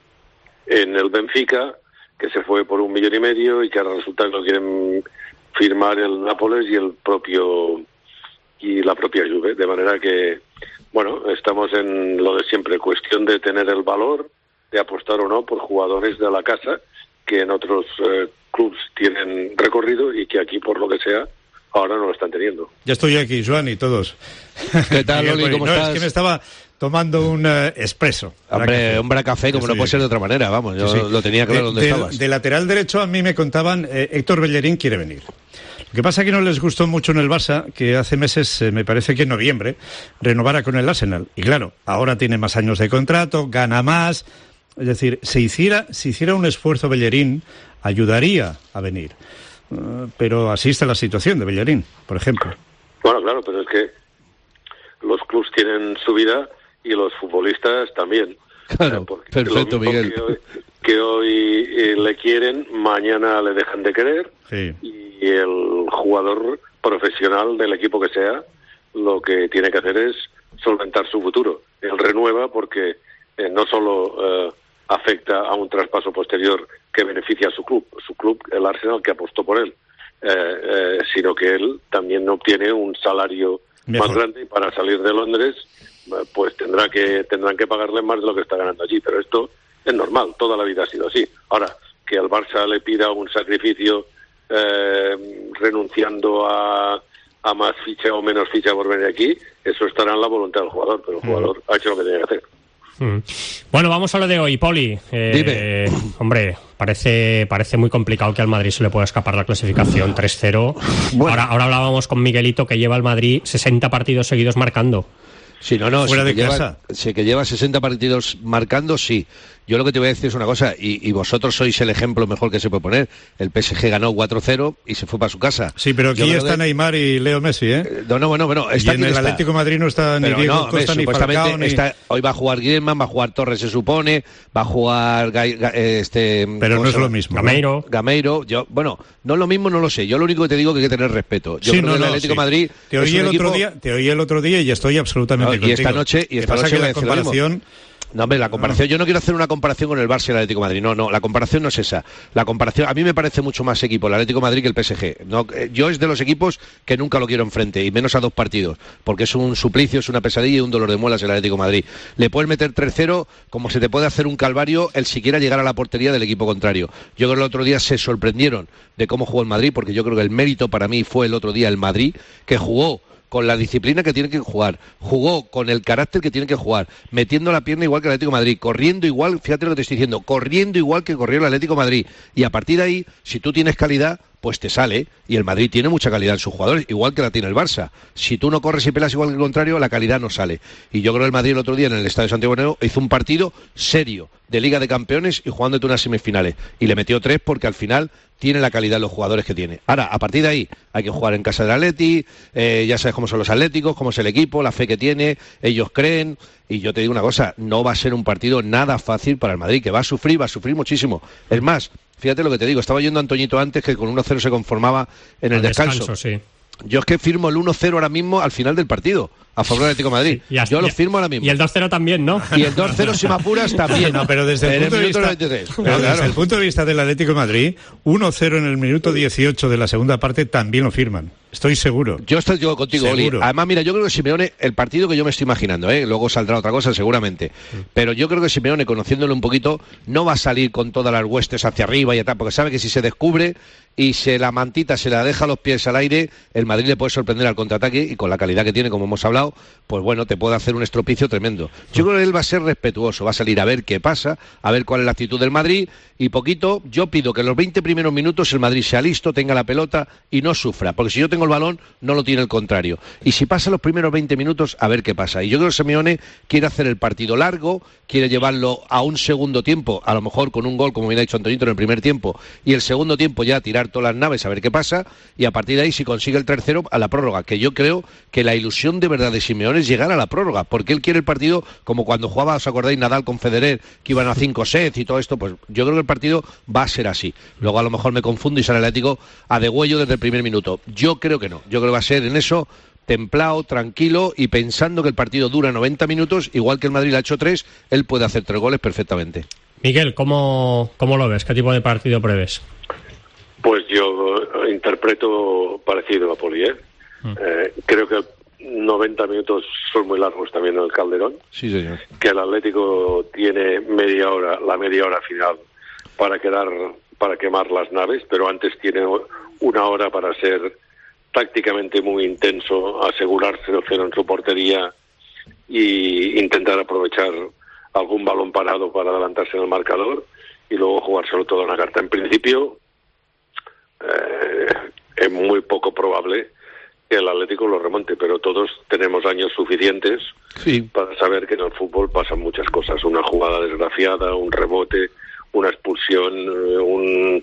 en el Benfica, que se fue por un millón y medio y que ahora resulta que lo quieren firmar el Nápoles y el propio y la propia Juve, de manera que, bueno, estamos en lo de siempre, cuestión de tener el valor de apostar o no por jugadores de la casa que en otros eh, clubs tienen recorrido y que aquí, por lo que sea, ahora no lo están teniendo. Ya estoy aquí, Joan, y todos. ¿Qué tal, Loli? ¿Cómo no, estás? Es que me estaba tomando un uh, expreso. Hombre, un bracafé, como no puede ser de otra manera, vamos, yo sí, sí. lo tenía claro de, dónde de, estabas. De lateral derecho a mí me contaban, eh, Héctor Bellerín quiere venir. Lo que pasa es que no les gustó mucho en el Barça, que hace meses, eh, me parece que en noviembre, renovara con el Arsenal. Y claro, ahora tiene más años de contrato, gana más. Es decir, si hiciera, si hiciera un esfuerzo Bellerín, ayudaría a venir. Uh, pero así está la situación de Bellerín, por ejemplo. Bueno, claro, pero es que los clubs tienen su vida y los futbolistas también. Claro, eh, perfecto, Miguel. Que hoy, que hoy eh, le quieren, mañana le dejan de querer, sí. Y el jugador profesional del equipo que sea, lo que tiene que hacer es solventar su futuro. Él renueva porque eh, no solo eh, afecta a un traspaso posterior que beneficia a su club, su club, el Arsenal, que apostó por él, eh, eh, sino que él también obtiene un salario Mejor. más grande, y para salir de Londres pues tendrá que tendrán que pagarle más de lo que está ganando allí, pero esto es normal, toda la vida ha sido así. Ahora, que al Barça le pida un sacrificio eh, renunciando a, a más ficha o menos ficha por venir aquí, eso estará en la voluntad del jugador, pero el jugador mm. ha hecho lo que tenía que hacer. Mm. Bueno, vamos a lo de hoy, Poli. Eh, Dime. Hombre, parece parece muy complicado que al Madrid se le pueda escapar la clasificación tres cero. Bueno. Ahora, ahora hablábamos con Miguelito, que lleva al Madrid sesenta partidos seguidos marcando. Sí, no, no, fuera sí de que casa. Lleva, sí, que lleva sesenta partidos marcando, sí. Yo lo que te voy a decir es una cosa, y, y vosotros sois el ejemplo mejor que se puede poner. El P S G ganó cuatro cero y se fue para su casa. Sí, pero aquí está que... Neymar y Leo Messi, ¿eh? No, no, bueno, bueno. Está y en el está. Atlético de Madrid no está ni pero Diego no, Costa, ni Falcao, ni... Está, hoy va a jugar Griezmann, va a jugar Torres, se supone, va a jugar Ga, Ga, este... Pero no es lo mismo. Gameiro. Gameiro. Yo, bueno, no es lo mismo, no lo sé. Yo lo único que te digo es que hay que tener respeto. Yo sí, creo no, que el no, Atlético sí. Madrid te oí el equipo... otro día, te oí el otro día y estoy absolutamente no, contigo. Y esta noche, y esta noche que la comparación... No, hombre, la comparación, yo no quiero hacer una comparación con el Barça y el Atlético de Madrid, no, no, la comparación no es esa. La comparación, a mí me parece mucho más equipo el Atlético de Madrid que el P S G. No, yo es de los equipos que nunca lo quiero enfrente, y menos a dos partidos, porque es un suplicio, es una pesadilla y un dolor de muelas el Atlético de Madrid. Le puedes meter tres cero, como se te puede hacer un calvario el siquiera llegar a la portería del equipo contrario. Yo creo que el otro día se sorprendieron de cómo jugó el Madrid, porque yo creo que el mérito para mí fue el otro día el Madrid, que jugó con la disciplina que tiene que jugar, jugó con el carácter que tiene que jugar, metiendo la pierna igual que el Atlético de Madrid, corriendo igual, fíjate lo que te estoy diciendo, corriendo igual que corrió el Atlético de Madrid, y a partir de ahí, si tú tienes calidad, pues te sale, y el Madrid tiene mucha calidad en sus jugadores, igual que la tiene el Barça. Si tú no corres y pelas igual que el contrario, la calidad no sale. Y yo creo que el Madrid el otro día en el Estadio Santiago Bernabéu hizo un partido serio, de Liga de Campeones y jugándote unas semifinales. Y le metió tres porque al final tiene la calidad de los jugadores que tiene. Ahora, a partir de ahí, hay que jugar en casa del Atleti, eh, ya sabes cómo son los atléticos, cómo es el equipo, la fe que tiene, ellos creen, y yo te digo una cosa, no va a ser un partido nada fácil para el Madrid, que va a sufrir, va a sufrir muchísimo. Es más, fíjate lo que te digo, estaba oyendo a Antoñito antes que con uno cero se conformaba en el, el descanso. descanso sí. Yo es que firmo el uno cero ahora mismo al final del partido, a favor del Atlético de Madrid. Sí, hasta, Yo lo firmo ahora mismo. Y el dos cero también, ¿no? Y el dos cero, si me apuras, también. No, pero desde el, punto de, vista, pero claro. desde el punto de vista del Atlético de Madrid, uno cero en el minuto dieciocho de la segunda parte también lo firman. Estoy seguro. Yo estoy yo contigo, seguro. Oli. Además, mira, yo creo que Simeone, el partido que yo me estoy imaginando, ¿eh? Luego saldrá otra cosa seguramente, mm. pero yo creo que Simeone, conociéndolo un poquito, no va a salir con todas las huestes hacia arriba y tal, porque sabe que si se descubre y se la mantita se la deja los pies al aire, el Madrid le puede sorprender al contraataque y con la calidad que tiene, como hemos hablado, pues bueno, te puede hacer un estropicio tremendo. Yo creo que él va a ser respetuoso, va a salir a ver qué pasa, a ver cuál es la actitud del Madrid y poquito, yo pido que en los veinte primeros minutos el Madrid sea listo, tenga la pelota y no sufra, porque si yo tengo el balón, no lo tiene el contrario. Y si pasa los primeros veinte minutos, a ver qué pasa. Y yo creo que Simeone quiere hacer el partido largo, quiere llevarlo a un segundo tiempo, a lo mejor con un gol, como bien ha dicho Antonito, en el primer tiempo, y el segundo tiempo ya tirar todas las naves a ver qué pasa, y a partir de ahí, si consigue el tercero, a la prórroga, que yo creo que la ilusión de verdad de Simeone es llegar a la prórroga, porque él quiere el partido como cuando jugaba, ¿os acordáis, Nadal con Federer, que iban a cinco sets y todo esto? Pues yo creo que el partido va a ser así. Luego a lo mejor me confundo y sale el Atlético a degüello desde el primer minuto. Yo creo que no, yo creo que va a ser en eso templado, tranquilo y pensando que el partido dura noventa minutos, igual que el Madrid le ha hecho tres, él puede hacer tres goles perfectamente. Miguel, ¿cómo, cómo lo ves? ¿Qué tipo de partido prevés? Pues yo interpreto parecido a Poli, ¿eh? Mm. Eh, creo que noventa minutos son muy largos también en el Calderón. Sí, señor. Que el Atlético tiene media hora, la media hora final para quedar, para quemar las naves, pero antes tiene una hora para ser tácticamente muy intenso, asegurarse el cero en su portería y intentar aprovechar algún balón parado para adelantarse en el marcador y luego jugárselo todo en la carta. En principio, eh, es muy poco probable que el Atlético lo remonte, pero todos tenemos años suficientes sí. para saber que en el fútbol pasan muchas cosas. Una jugada desgraciada, un rebote, una expulsión, un,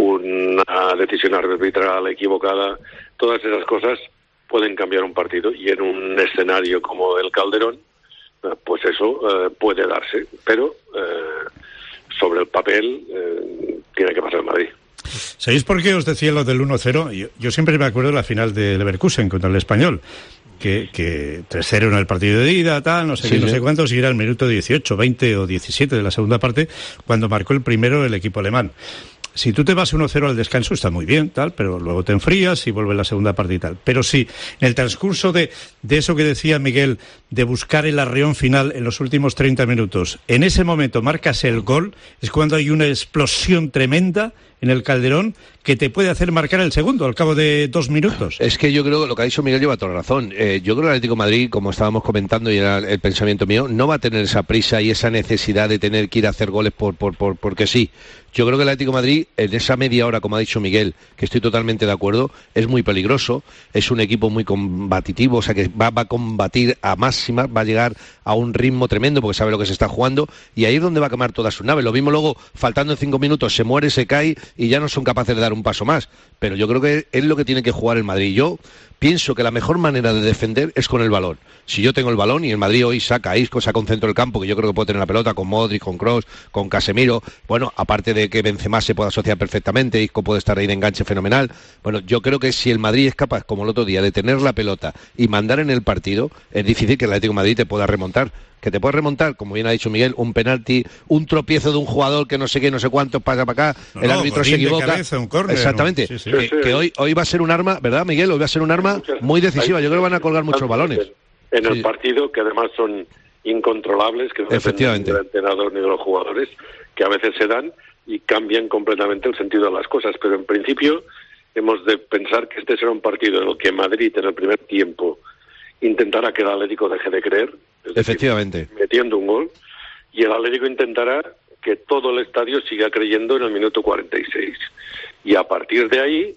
una decisión arbitral equivocada, todas esas cosas pueden cambiar un partido y en un escenario como el Calderón, pues eso eh, puede darse, pero eh, sobre el papel eh, tiene que pasar el Madrid. ¿Sabéis por qué os decía lo del uno cero? Yo, yo siempre me acuerdo de la final de Leverkusen contra el Español, que, que tres cero en el partido de ida, tal, no sé sí, qué, no sí. sé cuántos, y era el minuto dieciocho, veinte o diecisiete de la segunda parte, cuando marcó el primero el equipo alemán. Si tú te vas uno cero al descanso está muy bien, tal, pero luego te enfrías y vuelve la segunda parte y tal. Pero si en el transcurso de, de eso que decía Miguel, de buscar el arreón final en los últimos treinta minutos, en ese momento marcas el gol, es cuando hay una explosión tremenda en el Calderón que te puede hacer marcar el segundo al cabo de dos minutos. Es que yo creo que lo que ha dicho Miguel lleva toda la razón. Eh, yo creo que el Atlético de Madrid, como estábamos comentando y era el pensamiento mío, no va a tener esa prisa y esa necesidad de tener que ir a hacer goles por, por, por porque sí. Yo creo que el Atlético de Madrid, en esa media hora, como ha dicho Miguel, que estoy totalmente de acuerdo, es muy peligroso, es un equipo muy combativo, o sea que va, va a combatir a máxima, va a llegar a un ritmo tremendo porque sabe lo que se está jugando y ahí es donde va a quemar toda su nave. Lo mismo luego, faltando en cinco minutos, se muere, se cae y ya no son capaces de dar un paso más. Pero yo creo que es lo que tiene que jugar el Madrid. Yo pienso que la mejor manera de defender es con el balón. Si yo tengo el balón y el Madrid hoy saca a Isco, saca un centro del campo, que yo creo que puede tener la pelota con Modric, con Kroos, con Casemiro, bueno, aparte de que Benzema se puede asociar perfectamente, Isco puede estar ahí de enganche fenomenal, bueno, yo creo que si el Madrid es capaz, como el otro día, de tener la pelota y mandar en el partido, es difícil que el Atlético de Madrid te pueda remontar. Que te puede remontar, como bien ha dicho Miguel, un penalti, un tropiezo de un jugador que no sé qué, no sé cuánto, pasa para acá, no, el no, árbitro se equivoca. Cabeza, un córner, exactamente. Sí, sí. Que, que hoy, hoy va a ser un arma, ¿verdad, Miguel? Hoy va a ser un arma muy decisiva. Yo creo que van a colgar muchos balones. En el sí. partido, que además son incontrolables, que no dependen ni del entrenador ni de los jugadores, que a veces se dan y cambian completamente el sentido de las cosas. Pero en principio hemos de pensar que este será un partido en el que Madrid, en el primer tiempo, intentará que el Atlético deje de creer, es efectivamente, decir, metiendo un gol, y el Atlético intentará que todo el estadio siga creyendo en el minuto cuarenta y seis. Y a partir de ahí,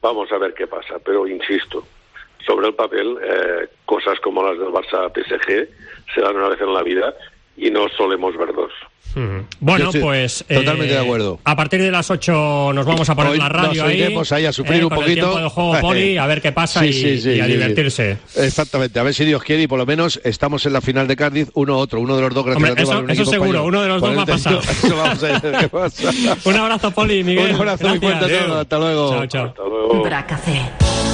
vamos a ver qué pasa. Pero insisto, sobre el papel, eh, cosas como las del Barça-P S G se dan una vez en la vida y no solemos ver dos. Mm. Bueno, pues totalmente eh, de acuerdo. A partir de las ocho nos vamos a poner Hoy la radio nos ahí, iremos ahí a sufrir eh, un con poquito. el tiempo de juego, Poli, a ver qué pasa Sí, y, sí, sí, y a sí, divertirse. sí. Exactamente, a ver si Dios quiere y por lo menos estamos en la final de Cádiz, uno u otro, uno de los dos. Hombre, eso, eso seguro, uno de los dos va a pasar. Eso vamos a ver qué pasa. Un abrazo, Poli, Miguel. Un abrazo muy fuerte a todos, hasta luego. Chao, chao. Hasta luego. Bracafé.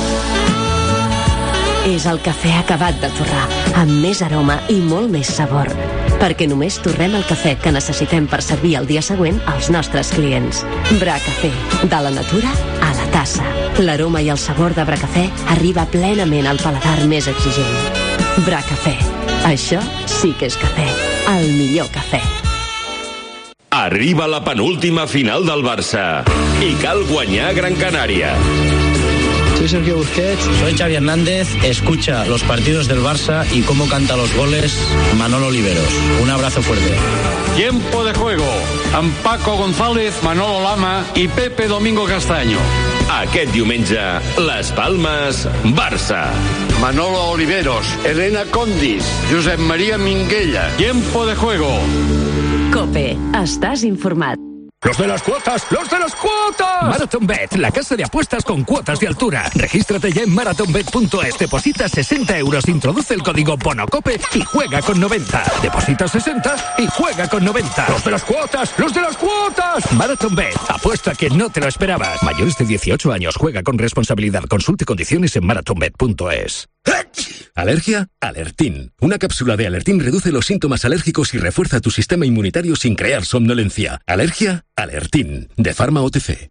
És el cafè acabat de torrar, amb més aroma i molt més sabor. Perquè només torrem el cafè que necessitem per servir el dia següent als nostres clients. Bracafé, de la natura a la tassa. L'aroma i el sabor de Bracafé arriba plenament al paladar més exigent. Bracafé, això sí que és cafè, el millor cafè. Arriba la penúltima final del Barça i cal guanyar a Gran Canària. Soy Sergio Busquets, soy Xavi Hernández, escucha los partidos del Barça y cómo canta los goles Manolo Oliveros. Un abrazo fuerte. Tiempo de juego, amb Paco González, Manolo Lama i Pepe Domingo Castaño. Aquest diumenge, Les Palmes, Barça. Manolo Oliveros, Elena Condis, Josep María Minguella. Tiempo de juego. COPE, estàs informat. ¡Los de las cuotas! ¡Los de las cuotas! MarathonBet, la casa de apuestas con cuotas de altura. Regístrate ya en marathon bet punto es. Deposita sesenta euros, introduce el código BONOCOPE y juega con noventa. Deposita sesenta y juega con noventa. ¡Los de las cuotas! ¡Los de las cuotas! MarathonBet, apuesta que no te lo esperabas. Mayores de dieciocho años, juega con responsabilidad. Consulte condiciones en marathon bet punto es. ¿Alergia? Alertín. Una cápsula de Alertín reduce los síntomas alérgicos y refuerza tu sistema inmunitario sin crear somnolencia. ¿Alergia? Alertín. De Pharma O T C.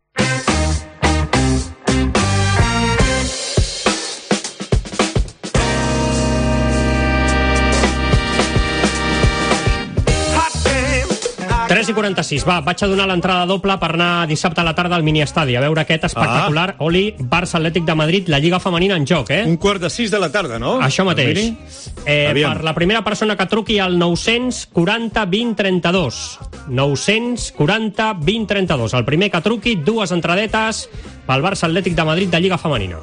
tres i quaranta-sis, va, vaig a donar l'entrada doble per anar dissabte a la tarda al miniestadi a veure aquest espectacular, ah. Oli, Barça Atlètic de Madrid, la Lliga Femenina en joc, eh? Un quart de sis de la tarda, no? Això mateix. Eh, per la primera persona que truqui al nou quaranta vint trenta-dos. nou quaranta vint trenta-dos. El primer que truqui, dues entradetes pel Barça Atlètic de Madrid de Lliga Femenina.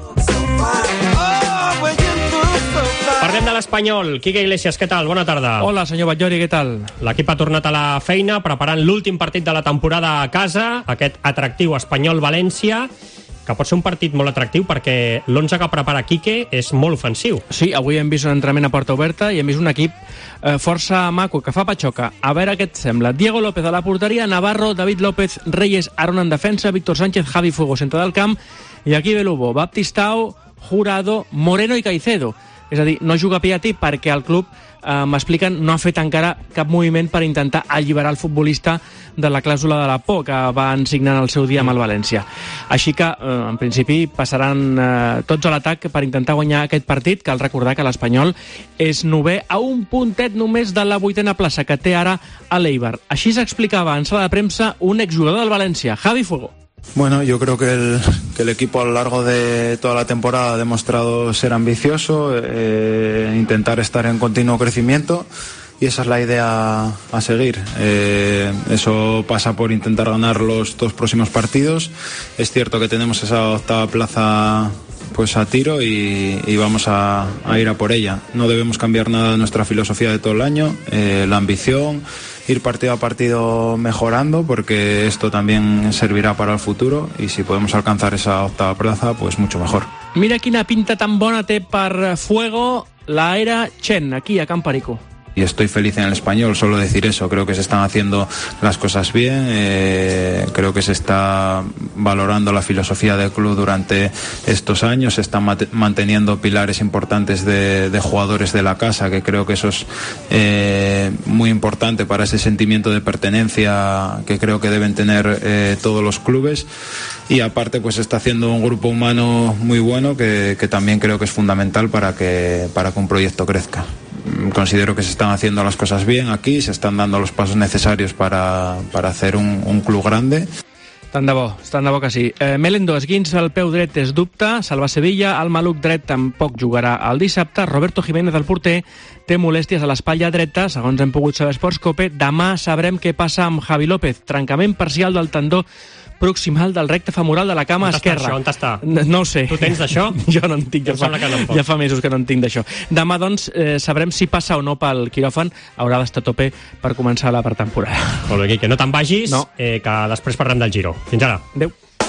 Parlem de l'Espanyol. Quique Iglesias, què tal? Bona tarda. Hola, senyor Batllori, què tal? L'equip ha tornat a la feina preparant l'últim partit de la temporada a casa, aquest atractiu Espanyol-València, que pot ser un partit molt atractiu perquè l'onze que prepara Quique és molt ofensiu. Sí, avui hem vist un entrenament a porta oberta i hem vist un equip eh, força maco, que fa patxoca. A veure què et sembla. Diego López a la porteria, Navarro, David López, Reyes, Aaron en defensa, Víctor Sánchez, Javi Fuego centre del camp, i aquí ve l'Ubo, Baptistao, Jurado, Moreno i Caicedo. És a dir, no juga Piatti perquè el club, eh, m'expliquen, no ha fet encara cap moviment per intentar alliberar el futbolista de la clàusula de la por que van signar en el seu dia amb el València. Així que, eh, en principi, passaran eh, tots a l'atac per intentar guanyar aquest partit. Cal recordar que l'Espanyol és novè a un puntet només de la vuitena plaça que té ara a l'Eibar. Així s'explicava en sala de premsa un exjugador del València, Javi Fuego. Bueno, yo creo que el, que el equipo a lo largo de toda la temporada ha demostrado ser ambicioso, eh, intentar estar en continuo crecimiento y esa es la idea a seguir. Eh, eso pasa por intentar ganar los dos próximos partidos. Es cierto que tenemos esa octava plaza pues a tiro y, y vamos a, a ir a por ella. No debemos cambiar nada de nuestra filosofía de todo el año, eh, la ambición, ir partido a partido mejorando porque esto también servirá para el futuro y si podemos alcanzar esa octava plaza, pues mucho mejor. Mira quina pinta tan bona té per Fuego la era Chen, aquí a Camp Perico. Y estoy feliz en el Español, solo decir eso. Creo que se están haciendo las cosas bien, eh, creo que se está valorando la filosofía del club durante estos años, se están manteniendo pilares importantes de, de jugadores de la casa, que creo que eso es eh, muy importante para ese sentimiento de pertenencia que creo que deben tener eh, todos los clubes. Y aparte pues se está haciendo un grupo humano muy bueno que, que también creo que es fundamental para que, para que un proyecto crezca. Considero que se están haciendo las cosas bien aquí, se están dando los pasos necesarios para, para hacer un, un club grande. Tant de bo, tant de bo que sí. Eh, Melendo, esguins al peu dret és dubte, salva Sevilla, el maluc dret tampoc jugarà el dissabte, Roberto Jiménez, el porter, té molèsties a l'espatlla dreta, segons hem pogut saber Sports Cope. Demà sabrem què passa amb Javi López, trencament parcial del tendó proximal del recte femoral de la cama on esquerra. Això, on està? No ho sé. Tu tens d'això? Jo no en tinc. Ja fa, ja fa mesos que no en tinc d'això. Demà, doncs, eh, sabrem si passa o no pel quiròfan. Haurà d'estar a tope per començar la pretemporada. Molt bé, Quique, no te'n vagis, no. eh, que després parlem del Giro. Fins ara. Adéu.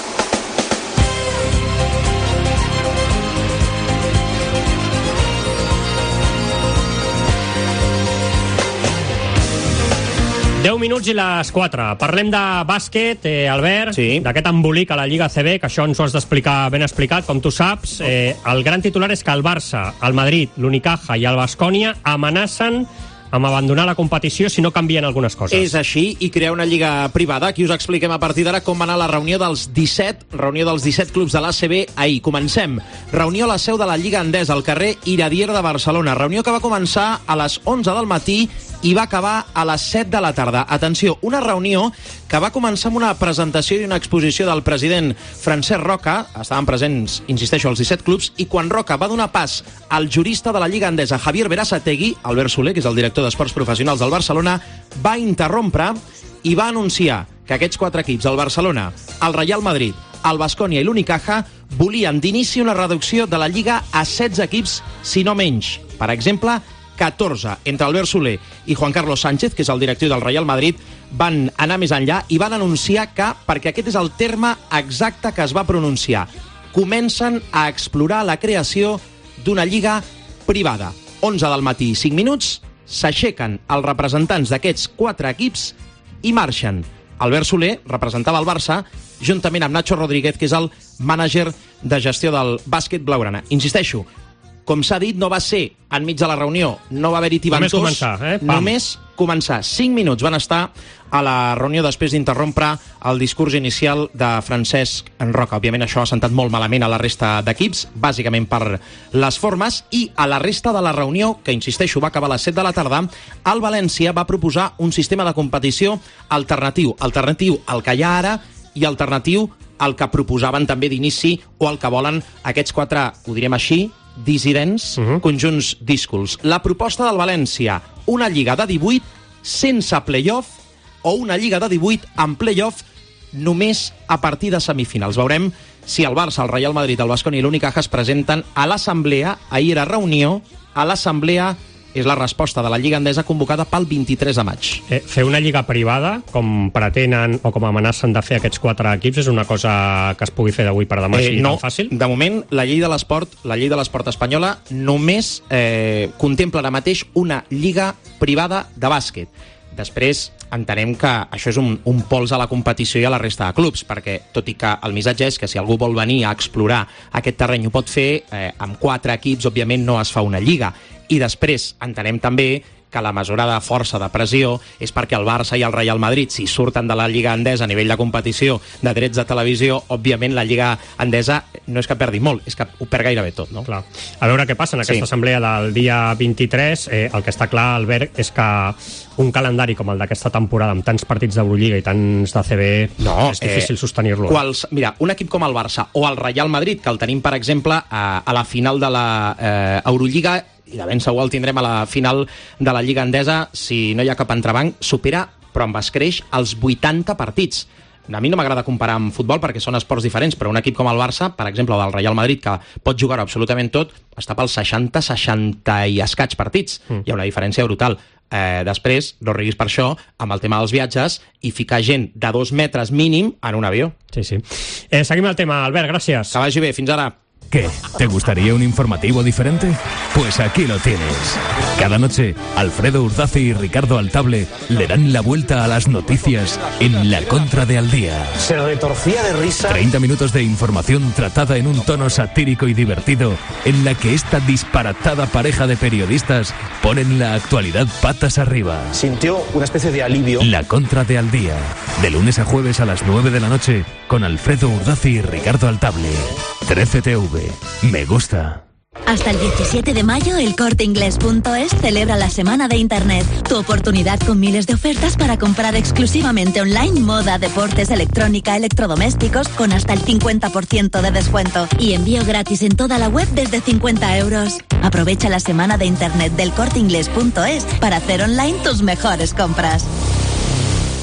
deu minuts i les quatre. Parlem de bàsquet, eh, Albert, sí. d'aquest embolic a la Lliga A C B, que això ens ho has d'explicar ben explicat, com tu saps. Eh, el gran titular és que el Barça, el Madrid, l'Unicaja i el Baskonia amenacen amb abandonar la competició si no canvien algunes coses. És així, i crear una lliga privada. Aquí us expliquem a partir d'ara com va anar la reunió dels disset, reunió dels disset clubs de l'A C B ahir. Comencem. Reunió a la seu de la Lliga Endesa, al carrer Iradier de Barcelona. Reunió que va començar a les onze del matí i va acabar a les set de la tarda. Atenció, una reunió que va començar amb una presentació i una exposició del president Francesc Roca. Estaven presents, insisteixo, els disset clubs, i quan Roca va donar pas al jurista de la Lliga Endesa, Javier Berasategui, Albert Soler, que és el director d'Esports Professionals del Barcelona, va interrompre i va anunciar que aquests quatre equips, el Barcelona, el Real Madrid, el Baskonia i l'Unicaja, volien d'inici una reducció de la Lliga a setze equips, si no menys. Per exemple, catorze. Entre Albert Soler i Juan Carlos Sánchez, que és el directiu del Real Madrid, van anar més enllà i van anunciar que, perquè aquest és el terme exacte que es va pronunciar, comencen a explorar la creació d'una lliga privada. onze del matí i cinc minuts, s'aixequen els representants d'aquests quatre equips i marxen. Albert Soler representava el Barça juntament amb Nacho Rodríguez, que és el mànager de gestió del bàsquet blaugrana. Insisteixo, com s'ha dit, no va ser enmig de la reunió, no va haver-hi tibantós. Només començar, eh? Pam. Només començar. Cinc minuts van estar a la reunió després d'interrompre el discurs inicial de Francesc Roca. Òbviament això ha sentat molt malament a la resta d'equips, bàsicament per les formes, i a la resta de la reunió, que insisteixo va acabar a les set de la tarda, el València va proposar un sistema de competició alternatiu, alternatiu al que hi ha ara i alternatiu al que proposaven també d'inici o al que volen aquests quatre, ho direm així, dissidents, uh-huh. conjunts díscols. La proposta del València, una lliga de divuit sense play-off o una lliga de divuit amb play-off només a partir de semifinals. Veurem si el Barça, el Real Madrid, el Baskonia i l'Unicaja es presenten a l'assemblea. Ahir era reunió, a l'assemblea és la resposta de la Lliga Endesa convocada pel vint-i-tres de maig. Eh, fer una lliga privada, com pretenen o com amenacen de fer aquests quatre equips, és una cosa que es pugui fer d'avui per demà, eh, així no, tan fàcil? De moment, la llei de l'esport, la llei de l'esport espanyola només eh, contempla ara mateix una lliga privada de bàsquet. Després entenem que això és un, un pols a la competició i a la resta de clubs, perquè tot i que el missatge és que si algú vol venir a explorar aquest terreny ho pot fer, eh, amb quatre equips òbviament no es fa una lliga. I després entenem també que la mesura de força, de pressió, és perquè el Barça i el Real Madrid, si surten de la Lliga Endesa a nivell de competició, de drets de televisió, òbviament la Lliga Endesa no és que perdi molt, és que ho perd gairebé tot, no? Clar. A veure què passa en aquesta sí. assemblea del dia vint-i-tres. Eh, el que està clar, Albert, és que un calendari com el d'aquesta temporada, amb tants partits d'Eurolliga i tants d'A C B, no, és difícil eh, sostenir-lo. Quals, mira, un equip com el Barça o el Real Madrid, que el tenim, per exemple, a, a la final de la eh, Eurolliga, i de ben segur el tindrem a la final de la Lliga Endesa, si no hi ha cap entrebanc, supera, però amb escreix, els vuitanta partits. A mi no m'agrada comparar amb futbol perquè són esports diferents, però un equip com el Barça, per exemple, del Real Madrid, que pot jugar absolutament tot, està pels seixanta seixanta i escaig partits. Mm. Hi ha una diferència brutal. Eh, després, no riguis per això, amb el tema dels viatges i ficar gent de dos metres mínim en un avió. Sí, sí. Eh, seguim el tema, Albert, gràcies. Que vagi bé, fins ara. ¿Qué? ¿Te gustaría un informativo diferente? Pues aquí lo tienes. Cada noche, Alfredo Urdazi y Ricardo Altable le dan la vuelta a las noticias en La Contra de Al Día. Se retorcía de risa. treinta minutos de información tratada en un tono satírico y divertido, en la que esta disparatada pareja de periodistas ponen la actualidad patas arriba. Sintió una especie de alivio. La Contra de Al Día. De lunes a jueves a las nueve de la noche, con Alfredo Urdazi y Ricardo Altable. trece T V. Me gusta. Hasta el diecisiete de mayo, el Corte Inglés punto es celebra la Semana de Internet. Tu oportunidad con miles de ofertas para comprar exclusivamente online moda, deportes, electrónica, electrodomésticos con hasta el cincuenta por ciento de descuento. Y envío gratis en toda la web desde cincuenta euros. Aprovecha la Semana de Internet del Corte Inglés punto es para hacer online tus mejores compras.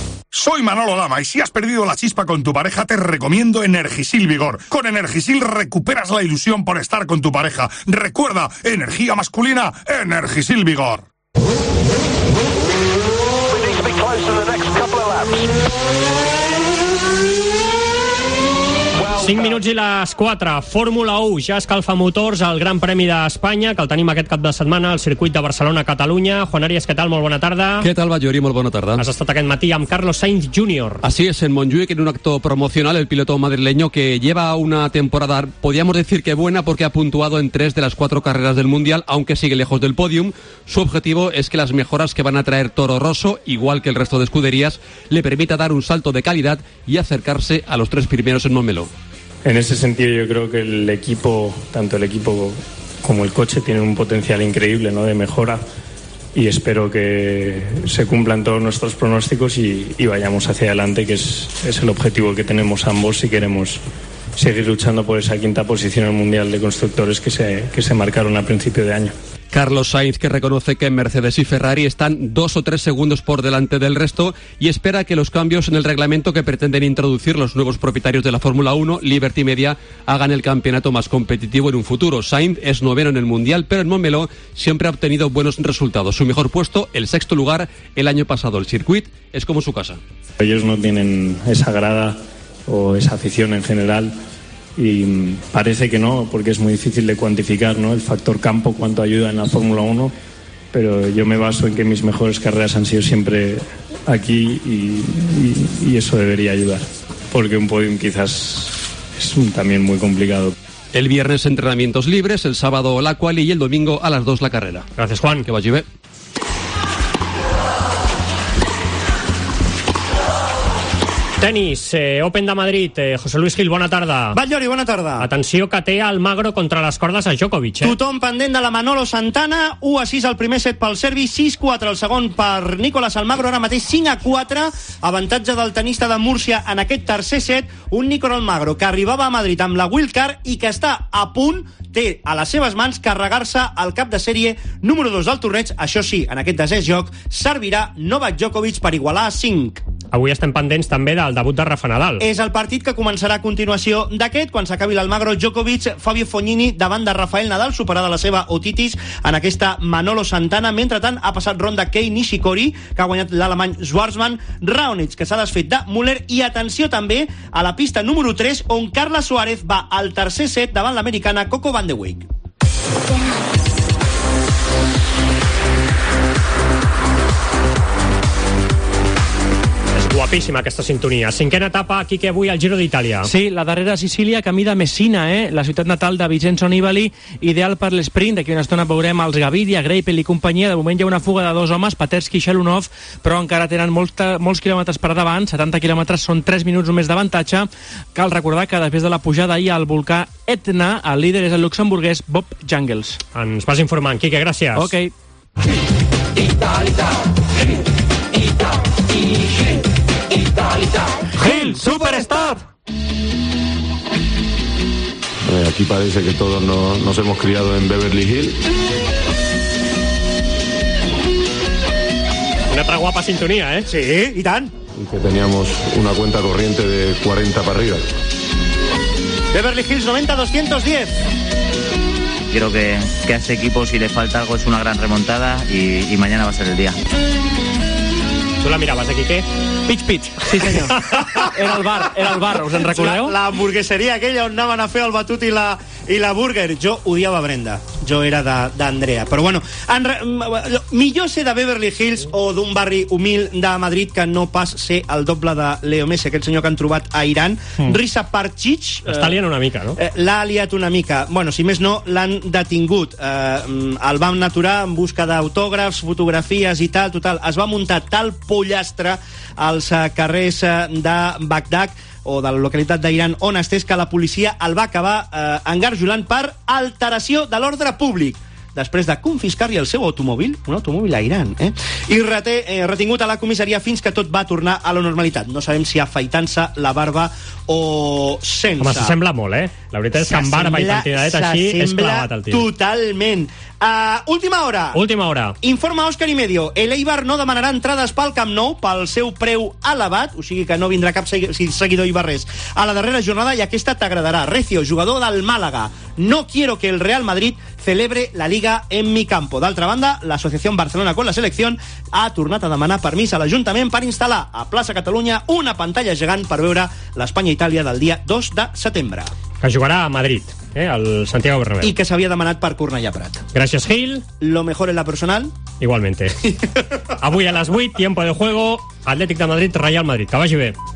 Soy Manolo Lama y si has perdido la chispa con tu pareja te recomiendo Energisil Vigor. Con Energisil recuperas la ilusión por estar con tu pareja. Recuerda, energía masculina, Energisil Vigor. cinc minuts i les quatre. Fórmula u, ja escalfa motors al Gran Premi d'Espanya, que el tenim aquest cap de setmana al circuit de Barcelona-Catalunya. Juan Arias, què tal? Molt bona tarda. ¿Qué tal, Bayori? Molt bona tarda. Has estat aquest matí amb Carlos Sainz júnior Así es, en Montjuïc, en un acto promocional, el piloto madrileño que lleva una temporada, podríamos decir que buena, porque ha puntuado en tres de las cuatro carreras del Mundial, aunque sigue lejos del podium. Su objetivo es que las mejoras que van a traer Toro Rosso, igual que el resto de escuderías, le permita dar un salto de calidad y acercarse a los tres primeros en Montmeló. En ese sentido yo creo que el equipo, tanto el equipo como el coche, tienen un potencial increíble, ¿no?, de mejora, y espero que se cumplan todos nuestros pronósticos y, y vayamos hacia adelante, que es, es el objetivo que tenemos ambos si queremos seguir luchando por esa quinta posición en el Mundial de Constructores que se, que se marcaron a principio de año. Carlos Sainz, que reconoce que Mercedes y Ferrari están dos o tres segundos por delante del resto y espera que los cambios en el reglamento que pretenden introducir los nuevos propietarios de la Fórmula uno, Liberty Media, hagan el campeonato más competitivo en un futuro. Sainz es noveno en el Mundial, pero en Montmeló siempre ha obtenido buenos resultados. Su mejor puesto, el sexto lugar el año pasado. El circuit es como su casa. Ellos no tienen esa grada o esa afición en general, y parece que no, porque es muy difícil de cuantificar, ¿no?, el factor campo, cuánto ayuda en la Fórmula uno, pero yo me baso en que mis mejores carreras han sido siempre aquí y, y, y eso debería ayudar, porque un podium quizás es también muy complicado. El viernes entrenamientos libres, el sábado la quali y el domingo a las dos la carrera. Gracias, Juan. Que vagi bé. Tenis, eh, Open de Madrid, eh, José Luis Gil, bona tarda. Batllori, bona tarda. Atenció que té Almagro contra les cordes a Djokovic, eh? Tothom pendent de la Manolo Santana, u a sis al primer set pel serbi, sis quatre al segon per Nicolás Almagro, ara mateix cinc a quatre, avantatge del tenista de Múrcia en aquest tercer set, un Nicolás Almagro que arribava a Madrid amb la wildcard i que està a punt, té a les seves mans carregar-se el cap de sèrie número dos del torneig. Això sí, en aquest desè joc servirà Novak Djokovic per igualar a cinc. Avui estem pendents també del debut de Rafa Nadal. És el partit que començarà a continuació d'aquest, quan s'acabi l'Almagro Djokovic, Fabio Fognini davant de Rafael Nadal, superada la seva otitis en aquesta Manolo Santana. Mentrestant, ha passat ronda Kei Nishikori, que ha guanyat l'alemany Schwarzman, Raonic, que s'ha desfet de Müller, i atenció també a la pista número tres, on Carla Suárez va al tercer set davant l'americana Coco Van de Wijk. Guapíssima aquesta sintonia. Cinquena etapa, Quique, avui al Giro d'Itàlia. Sí, la darrera Sicília, camí de Messina, eh? La ciutat natal de Vincenzo Nibali, ideal per l'esprint. D'aquí una estona veurem els Gaviria, Greipel i companyia. De moment hi ha una fuga de dos homes, Paterski i Shalunov, però encara tenen molta, molts quilòmetres per davant, setanta quilòmetres, són tres minuts només d'avantatge. Cal recordar que després de la pujada ahir al volcà Etna, el líder és el luxemburguès Bob Jungels. Ens vas informant, Quique, gràcies. Ok. Gil, Superstar. Eh, aquí parece que todos nos, nos hemos criado en Beverly Hills. Una altra guapa sintonia, eh? Sí, i tant. Y que teníamos una cuenta corriente de cuarenta para arriba. Beverly Hills noventa doscientos diez. Creo que, que a este equipo, si le falta algo, es una gran remontada y, y mañana va a ser el día. Tu la miraves, eh, Quique? Pitch, pitch, sí senyor. Era el bar, era el bar, us en recordeu? La, la hamburgueseria aquella on anaven a fer el batut i la, i la burger. Jo odiava Brenda, jo era d'Andrea. Però bueno, en re, millor ser de Beverly Hills o d'un barri humil de Madrid que no pas ser el doble de Leo Messi, aquest senyor que han trobat a Iran. Mm. Risa Parchich. Està liant una mica, no? Eh, L'ha liat una mica. Bueno, si més no, l'han detingut. Eh, el van aturar en busca d'autògrafs, fotografies i tal, total. Es va muntar tal pollastre als carrers de Bagdad o de la localitat d'Iran on estés, que la policia el va acabar eh, engarjolant per alteració de l'ordre públic, després de confiscar-li el seu automòbil, un automòbil a Iran, eh? I reté, eh, retingut a la comissaria fins que tot va tornar a la normalitat. No sabem si afaitant-se la barba o sense. Home, s'assembla molt, eh? La veritat és que amb barba i pantidadet així és clavat el tio. Totalment. Uh, última hora. Última hora. Informa Òscar i Medio. El Eibar no demanarà entrades pel Camp Nou pel seu preu elevat, o sigui que no vindrà cap seguidor ibarrès a la darrera jornada, i aquesta t'agradarà. Recio, jugador del Màlaga. No quiero que el Real Madrid celebre la Liga en mi campo. D'altra banda, l'Associació Barcelona con la Selección ha tornat a demanar permís a l'Ajuntament per instal·lar a Plaça Catalunya una pantalla gegant per veure l'Espanya-Itàlia del dia dos de setembre. Que jugarà a Madrid, eh, al Santiago Bernabéu. I que s'havia demanat per Cornellà Prat. Gracias, Gil. Lo mejor en la personal. Igualmente. Avui a les vuit, tiempo de juego, Atlètic de Madrid, Real Madrid. Que vagi bé.